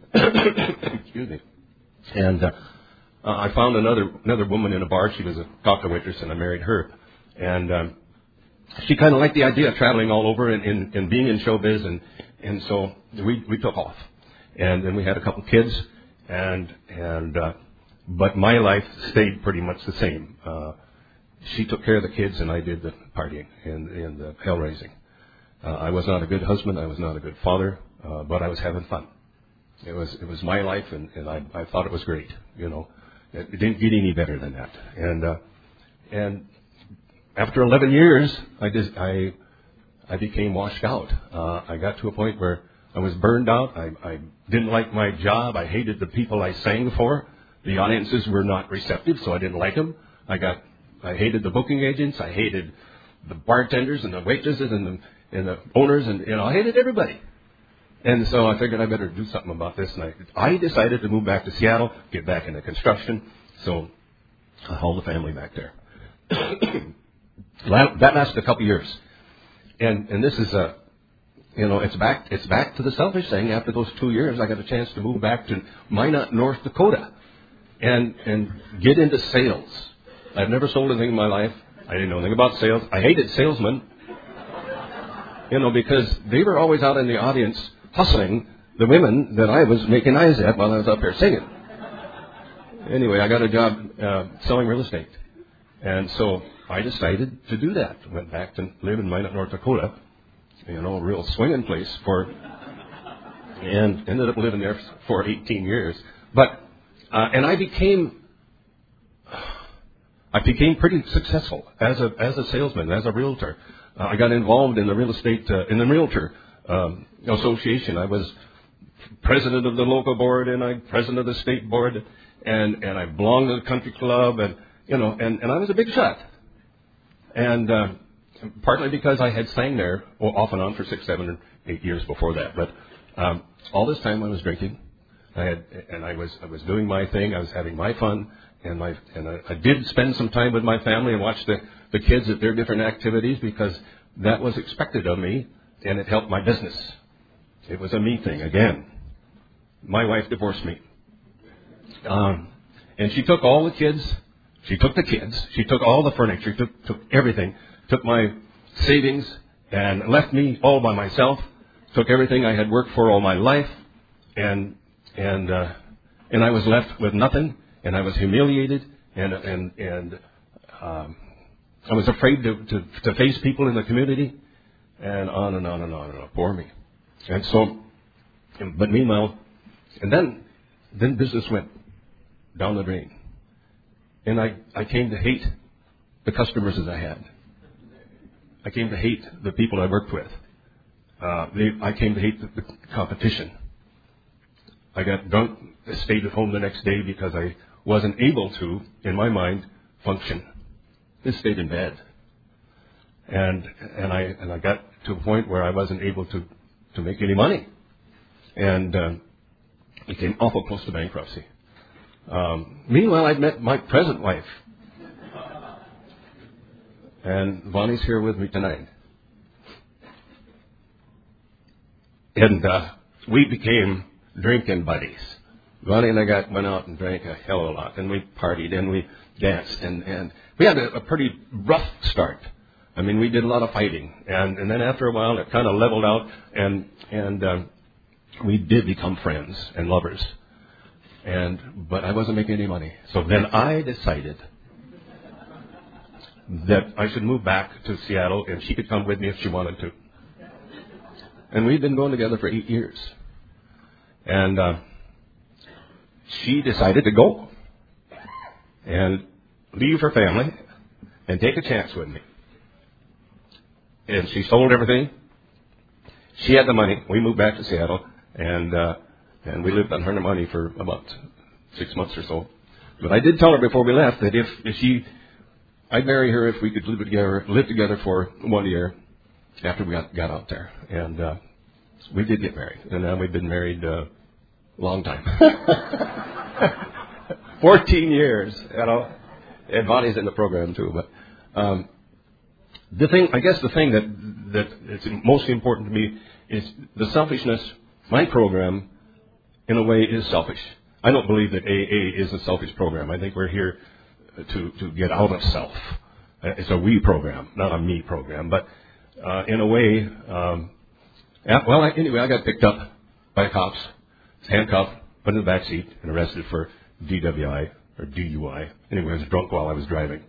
S4: Excuse me. And uh, uh, I found another another woman in a bar. She was a cocktail waitress, and I married her. And um, she kind of liked the idea of traveling all over and, and, and being in showbiz, and and so we we took off. And then we had a couple kids. And and uh, but my life stayed pretty much the same. Uh, she took care of the kids, and I did the partying and, and the hell raising. Uh, I was not a good husband. I was not a good father, uh, but I was having fun. It was it was my life, and, and I, I thought it was great. You know, it, it didn't get any better than that. And uh, and after eleven years, I just I I became washed out. Uh, I got to a point where I was burned out. I, I didn't like my job. I hated the people I sang for. The audiences were not receptive, so I didn't like them. I got I hated the booking agents. I hated the bartenders and the waitresses and the and the owners, and you know I hated everybody. And so I figured I better do something about this. And I, I decided to move back to Seattle, get back into construction. So I hauled the family back there. That lasted a couple years. And and this is a, you know, it's back it's back to the selfish thing. After those two years, I got a chance to move back to Minot, North Dakota, and and get into sales. I've never sold anything in my life. I didn't know anything about sales. I hated salesmen, you know, because they were always out in the audience hustling the women that I was making eyes at while I was up here singing. Anyway, I got a job uh, selling real estate. And so I decided to do that. Went back to live in Minot, North Dakota, you know, a real swinging place for, and ended up living there for eighteen years. But, uh, and I became, I became pretty successful as a, as a salesman, as a realtor. Uh, I got involved in the real estate, uh, in the realtor um, association. I was president of the local board, and I president of the state board, and, and I belonged to the country club, and, you know, and, and I was a big shot. And uh, partly because I had sang there well, off and on for six, seven, or eight years before that. But um, all this time I was drinking, I had, and I was I was doing my thing. I was having my fun, and my and I, I did spend some time with my family and watch the, the kids at their different activities because that was expected of me, and it helped my business. It was a me thing again. My wife divorced me, um, and she took all the kids. She took the kids. She took all the furniture. Took took everything. Took my savings and left me all by myself. Took everything I had worked for all my life, and and uh, and I was left with nothing. And I was humiliated, and and and um, I was afraid to, to to face people in the community, and on and on and on and on. Poor me. And so, but meanwhile, and then then business went down the drain. And I, I came to hate the customers that I had. I came to hate the people I worked with. Uh, they, I came to hate the, the competition. I got drunk, I stayed at home the next day because I wasn't able to, in my mind, function. I stayed in bed. And and I and I got to a point where I wasn't able to, to make any money. And uh, became awful close to bankruptcy. Um, meanwhile, I'd met my present wife. And Bonnie's here with me tonight. And uh, we became drinking buddies. Bonnie and I got went out and drank a hell of a lot. And we partied and we danced. And, and we had a, a pretty rough start. I mean, we did a lot of fighting. And, and then after a while, it kind of leveled out. And, and um, we did become friends and lovers. And but I wasn't making any money. So then I decided that I should move back to Seattle and she could come with me if she wanted to. And we've been going together for eight years. And uh, she decided to go and leave her family and take a chance with me. And she sold everything. She had the money. We moved back to Seattle, and uh, and we lived on her money for about six months or so. But I did tell her before we left that if, if she, I'd marry her if we could live together, live together for one year after we got, got out there. And uh, we did get married, and now we've been married uh, a long time, fourteen years. You know, and Bonnie's in the program too. But um, the thing, I guess, the thing that that is most important to me is the selfishness. My program, in a way, is selfish. I don't believe that A A is a selfish program. I think we're here to, to get out of self. It's a we program, not a me program. But uh, in a way, um, well, I, anyway, I got picked up by cops, handcuffed, put in the back seat, and arrested for D W I, or D U I. Anyway, I was drunk while I was driving.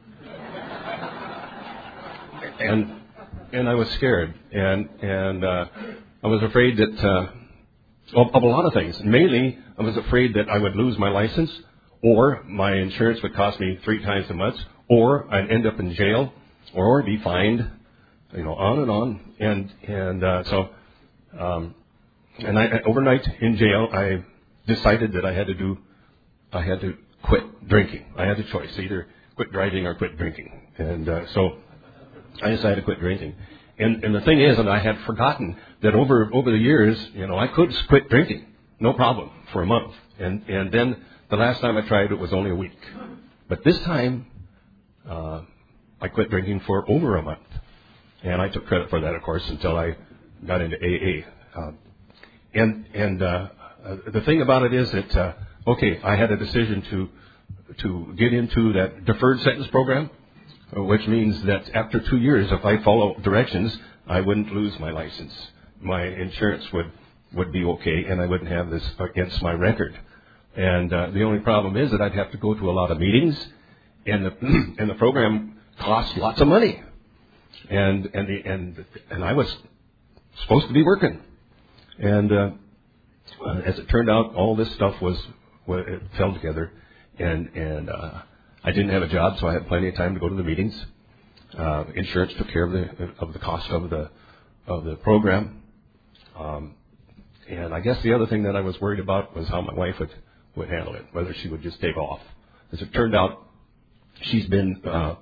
S4: and and I was scared. And, and uh, I was afraid that, uh, of, of a lot of things. Mainly, I was afraid that I would lose my license, or my insurance would cost me three times as much, or I'd end up in jail, or be fined, you know, on and on. And, and uh, so... Um, And I, overnight in jail, I decided that I had to do, I had to quit drinking. I had a choice, either quit driving or quit drinking. And uh, so I decided to quit drinking. And, and the thing is, and I had forgotten that over over the years, you know, I could quit drinking, no problem, for a month. And and then the last time I tried it was only a week. But this time, uh, I quit drinking for over a month. And I took credit for that, of course, until I got into A A. Uh, And and uh, uh, the thing about it is that uh, okay, I had a decision to to get into that deferred sentence program, uh, which means that after two years, if I follow directions, I wouldn't lose my license. My insurance would would be okay, and I wouldn't have this against my record. And uh, the only problem is that I'd have to go to a lot of meetings, and the and the program costs lots of money, and and the and and I was supposed to be working. And uh, as it turned out, all this stuff was, well, it fell together, and and uh, I didn't have a job, so I had plenty of time to go to the meetings. Uh, insurance took care of the of the cost of the of the program, um, and I guess the other thing that I was worried about was how my wife would would handle it, whether she would just take off. As it turned out, she's been uh,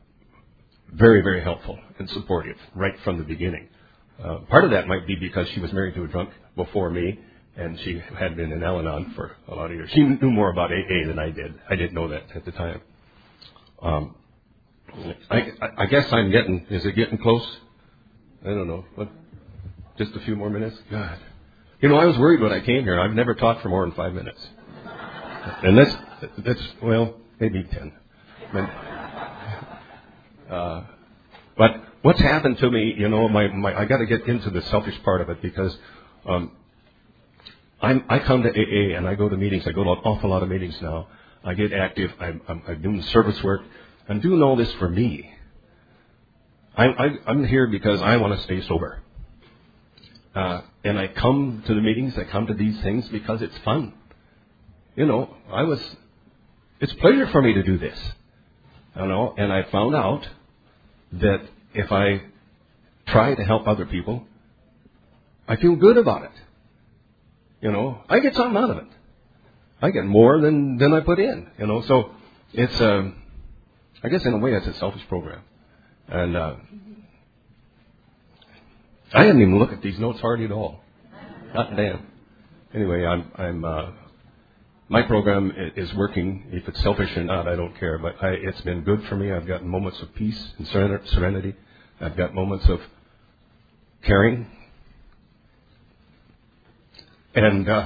S4: very very helpful and supportive right from the beginning. Uh, part of that might be because she was married to a drunk before me, and she had been in Al-Anon for a lot of years. She knew more about A A than I did. I didn't know that at the time. Um, I, I guess I'm getting, is it getting close? I don't know. What, just a few more minutes? God. You know, I was worried when I came here. I've never talked for more than five minutes. And that's, that's well, maybe ten. But, uh, but what's happened to me, you know, my, my I got to get into the selfish part of it, because um, I'm, I come to A A and I go to meetings. I go to an awful lot of meetings now. I get active. I'm, I'm, I'm doing service work. I'm doing all this for me. I, I, I'm here because I want to stay sober. Uh, and I come to the meetings. I come to these things because it's fun. You know, I was. It's a pleasure for me to do this. You know, and I found out that if I try to help other people, I feel good about it. You know, I get something out of it. I get more than, than I put in, you know. So it's, um, I guess in a way, it's a selfish program. And uh, I didn't even look at these notes hardly at all. Not damn. Anyway, I'm, I'm, uh, my program is working. If it's selfish or not, I don't care. But I, it's been good for me. I've gotten moments of peace and serenity. I've got moments of caring. And uh,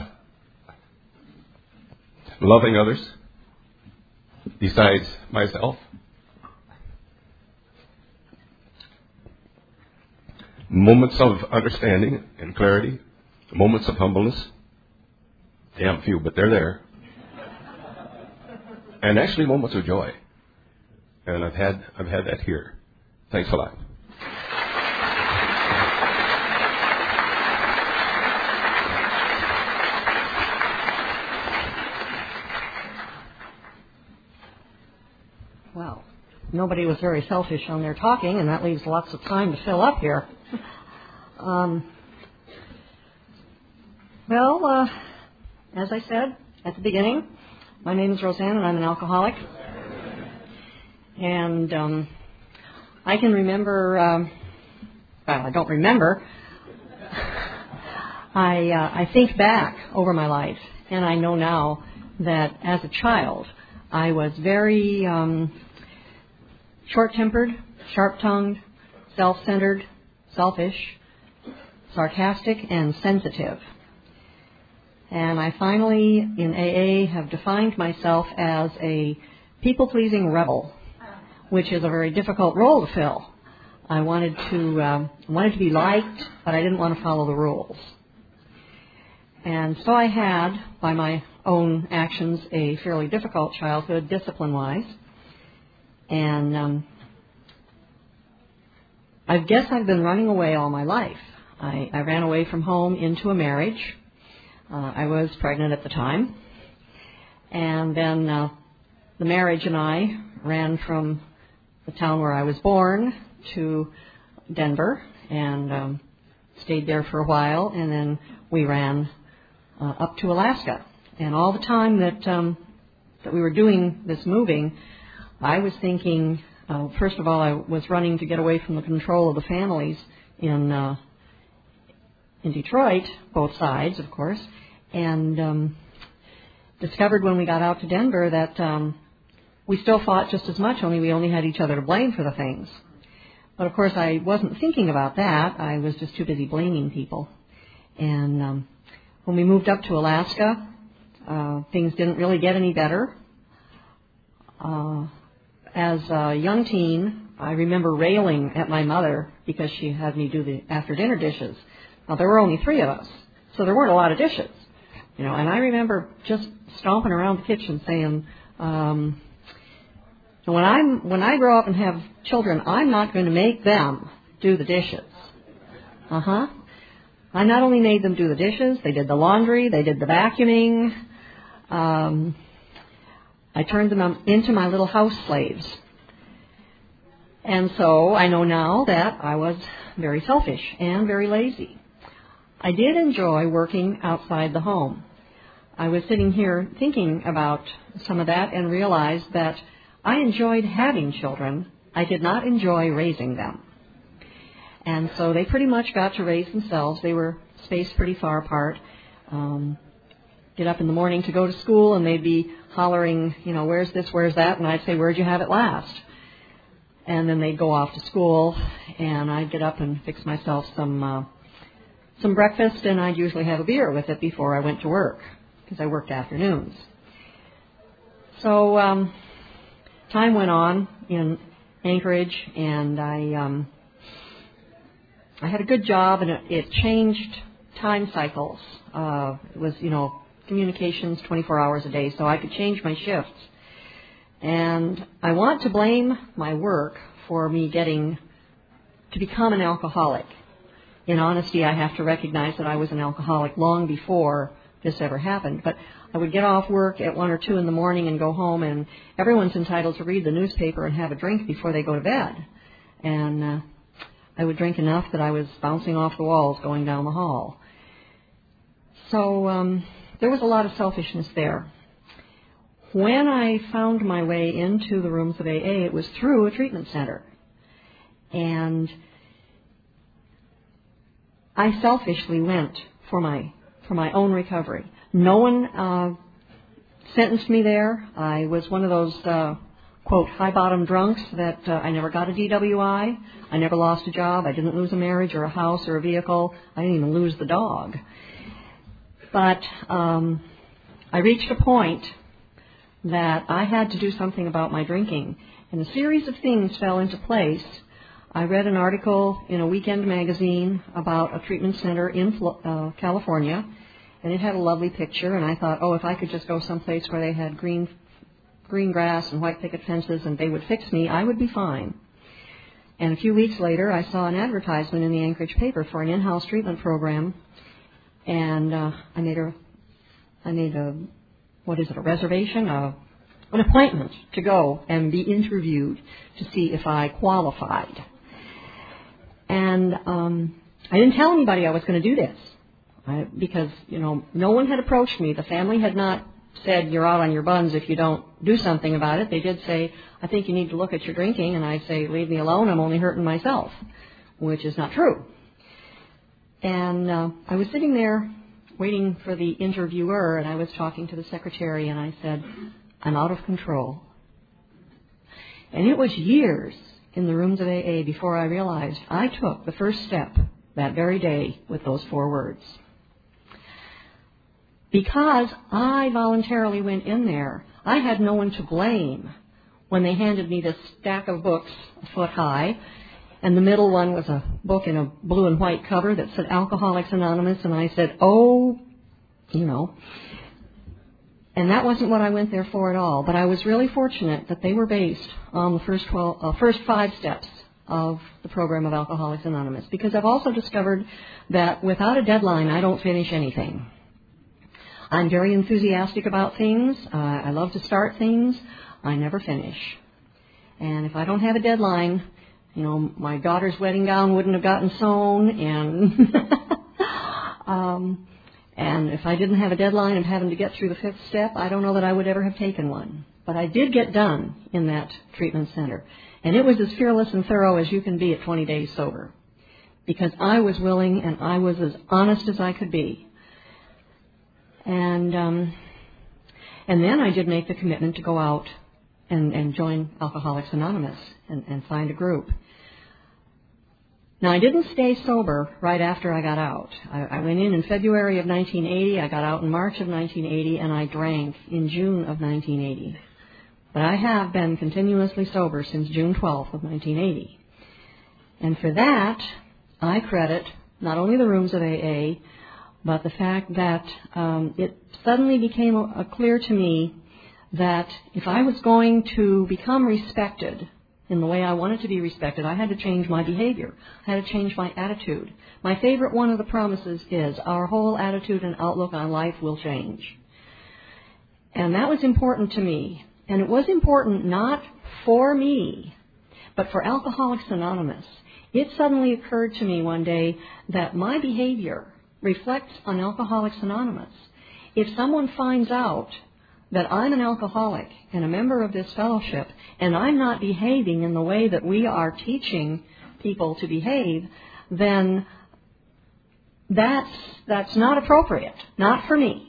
S4: loving others besides myself. Moments of understanding and clarity. Moments of humbleness. Damn few, but they're there. And actually moments of joy. And I've had I've had that here. Thanks a lot.
S1: Well, nobody was very selfish on their talking, and that leaves lots of time to fill up here. um, well, uh, as I said at the beginning, my name is Roseanne, and I'm an alcoholic. And um, I can remember, um, well, I don't remember. I uh, I think back over my life, and I know now that as a child, I was very um, short-tempered, sharp-tongued, self-centered, selfish, sarcastic, and sensitive. And I finally, in A A, have defined myself as a people-pleasing rebel, which is a very difficult role to fill. I wanted to um, wanted to be liked, but I didn't want to follow the rules. And so I had, by my own actions, a fairly difficult childhood, discipline-wise. And um, I guess I've been running away all my life. I, I ran away from home into a marriage. Uh, I was pregnant at the time. And then uh, the marriage and I ran from the town where I was born to Denver and um, stayed there for a while. And then we ran uh, up to Alaska. And all the time that um, that we were doing this moving, I was thinking, uh, first of all, I was running to get away from the control of the families in uh, in Detroit, both sides, of course, and um, discovered when we got out to Denver that um, we still fought just as much, only we only had each other to blame for the things. But, of course, I wasn't thinking about that. I was just too busy blaming people. And um, when we moved up to Alaska, uh, things didn't really get any better. Uh, as a young teen, I remember railing at my mother because she had me do the after-dinner dishes. Now, there were only three of us, so there weren't a lot of dishes. You know, and I remember just stomping around the kitchen saying, um, when I'm when I grow up and have children, I'm not going to make them do the dishes. Uh-huh. I not only made them do the dishes, they did the laundry, they did the vacuuming. Um, I turned them into my little house slaves. And so I know now that I was very selfish and very lazy. I did enjoy working outside the home. I was sitting here thinking about some of that and realized that I enjoyed having children. I did not enjoy raising them. And so they pretty much got to raise themselves. They were spaced pretty far apart. Um, get up in the morning to go to school, and they'd be hollering, you know, where's this, where's that? And I'd say, where'd you have it last? And then they'd go off to school, and I'd get up and fix myself some uh, some breakfast, and I'd usually have a beer with it before I went to work, because I worked afternoons. So um, time went on in Anchorage, and I um, I had a good job, and it, it changed time cycles. Uh, it was, you know, communications twenty-four hours a day, so I could change my shifts. And I want to blame my work for me getting to become an alcoholic. In honesty, I have to recognize that I was an alcoholic long before this ever happened. But I would get off work at one or two in the morning and go home, and everyone's entitled to read the newspaper and have a drink before they go to bed. And uh, I would drink enough that I was bouncing off the walls going down the hall. So um, there was a lot of selfishness there. When I found my way into the rooms of A A, it was through a treatment center. And I selfishly went for my for my own recovery. No one uh, sentenced me there. I was one of those, uh, quote, high-bottom drunks that uh, I never got a D W I. I never lost a job. I didn't lose a marriage or a house or a vehicle. I didn't even lose the dog. But um, I reached a point that I had to do something about my drinking. And a series of things fell into place. I read an article in a weekend magazine about a treatment center in uh, California, and it had a lovely picture, and I thought, oh, if I could just go someplace where they had green green grass and white picket fences and they would fix me, I would be fine. And a few weeks later, I saw an advertisement in the Anchorage paper for an in-house treatment program, and uh, I made a, I made a, what is it, a reservation, a, an appointment to go and be interviewed to see if I qualified. And um, I didn't tell anybody I was going to do this I, because, you know, no one had approached me. The family had not said, you're out on your buns if you don't do something about it. They did say, I think you need to look at your drinking. And I'd say, leave me alone. I'm only hurting myself, which is not true. And uh, I was sitting there waiting for the interviewer, and I was talking to the secretary, and I said, I'm out of control. And it was years in the rooms of A A before I realized I took the first step that very day with those four words. Because I voluntarily went in there, I had no one to blame when they handed me this stack of books a foot high, and the middle one was a book in a blue and white cover that said Alcoholics Anonymous, and I said, oh, you know. And that wasn't what I went there for at all. But I was really fortunate that they were based on the first twelve, uh, first five steps of the program of Alcoholics Anonymous, because I've also discovered that without a deadline, I don't finish anything. I'm very enthusiastic about things. Uh, I love to start things. I never finish. And if I don't have a deadline, you know, my daughter's wedding gown wouldn't have gotten sewn, and um, and if I didn't have a deadline of having to get through the fifth step, I don't know that I would ever have taken one. But I did get done in that treatment center. And it was as fearless and thorough as you can be at twenty days sober, because I was willing and I was as honest as I could be. And um, and then I did make the commitment to go out and, and join Alcoholics Anonymous and, and find a group. Now, I didn't stay sober right after I got out. I, I went in in February of nineteen eighty, I got out in March of nineteen eighty, and I drank in June of nineteen eighty. But I have been continuously sober since June twelfth of nineteen eighty. And for that, I credit not only the rooms of A A, but the fact that um, it suddenly became a, a clear to me that if I was going to become respected in the way I wanted to be respected, I had to change my behavior. I had to change my attitude. My favorite one of the promises is our whole attitude and outlook on life will change. And that was important to me. And it was important not for me, but for Alcoholics Anonymous. It suddenly occurred to me one day that my behavior reflects on Alcoholics Anonymous. If someone finds out that I'm an alcoholic and a member of this fellowship, and I'm not behaving in the way that we are teaching people to behave, then that's that's not appropriate, not for me.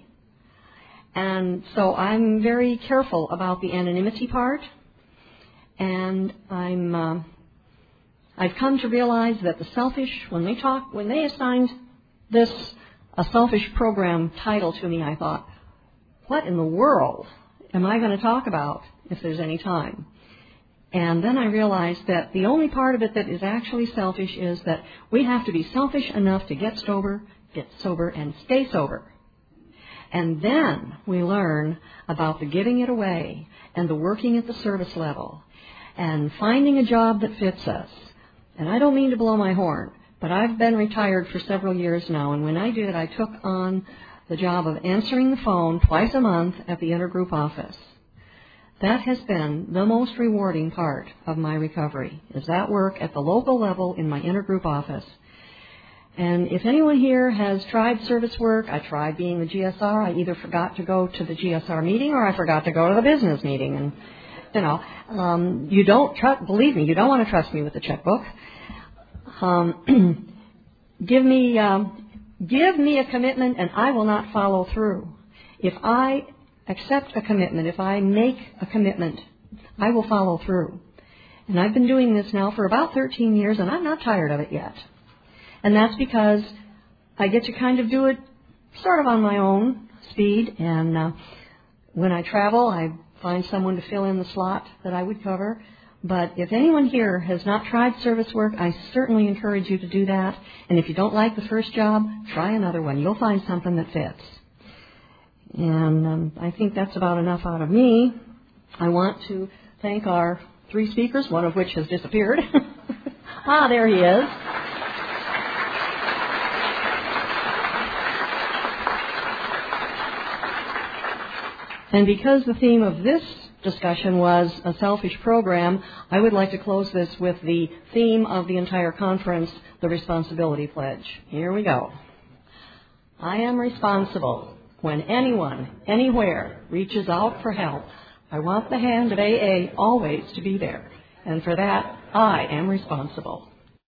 S1: And so I'm very careful about the anonymity part, and I'm uh, I've come to realize that the selfish, when they talk, when they assigned this a selfish program title to me, I thought, what in the world am I going to talk about if there's any time? And then I realized that the only part of it that is actually selfish is that we have to be selfish enough to get sober, get sober, and stay sober. And then we learn about the giving it away and the working at the service level and finding a job that fits us. And I don't mean to blow my horn, but I've been retired for several years now, and when I did, I took on the job of answering the phone twice a month at the intergroup office. That has been the most rewarding part of my recovery, is that work at the local level in my intergroup office. And if anyone here has tried service work, I tried being the G S R. I either forgot to go to the G S R meeting or I forgot to go to the business meeting. And, you know, um, you don't, tr- believe me, you don't want to trust me with the checkbook. Um, give me... Um, Give me a commitment and I will not follow through. If I accept a commitment, if I make a commitment, I will follow through. And I've been doing this now for about thirteen years and I'm not tired of it yet. And that's because I get to kind of do it sort of on my own speed. And uh, when I travel, I find someone to fill in the slot that I would cover. But if anyone here has not tried service work, I certainly encourage you to do that. And if you don't like the first job, try another one. You'll find something that fits. And um, I think that's about enough out of me. I want to thank our three speakers, one of which has disappeared. Ah, there he is. And because the theme of this discussion was a selfish program, I would like to close this with the theme of the entire conference, the responsibility pledge. Here we go. I am responsible. When anyone, anywhere, reaches out for help, I want the hand of A A always to be there. And for that, I am responsible.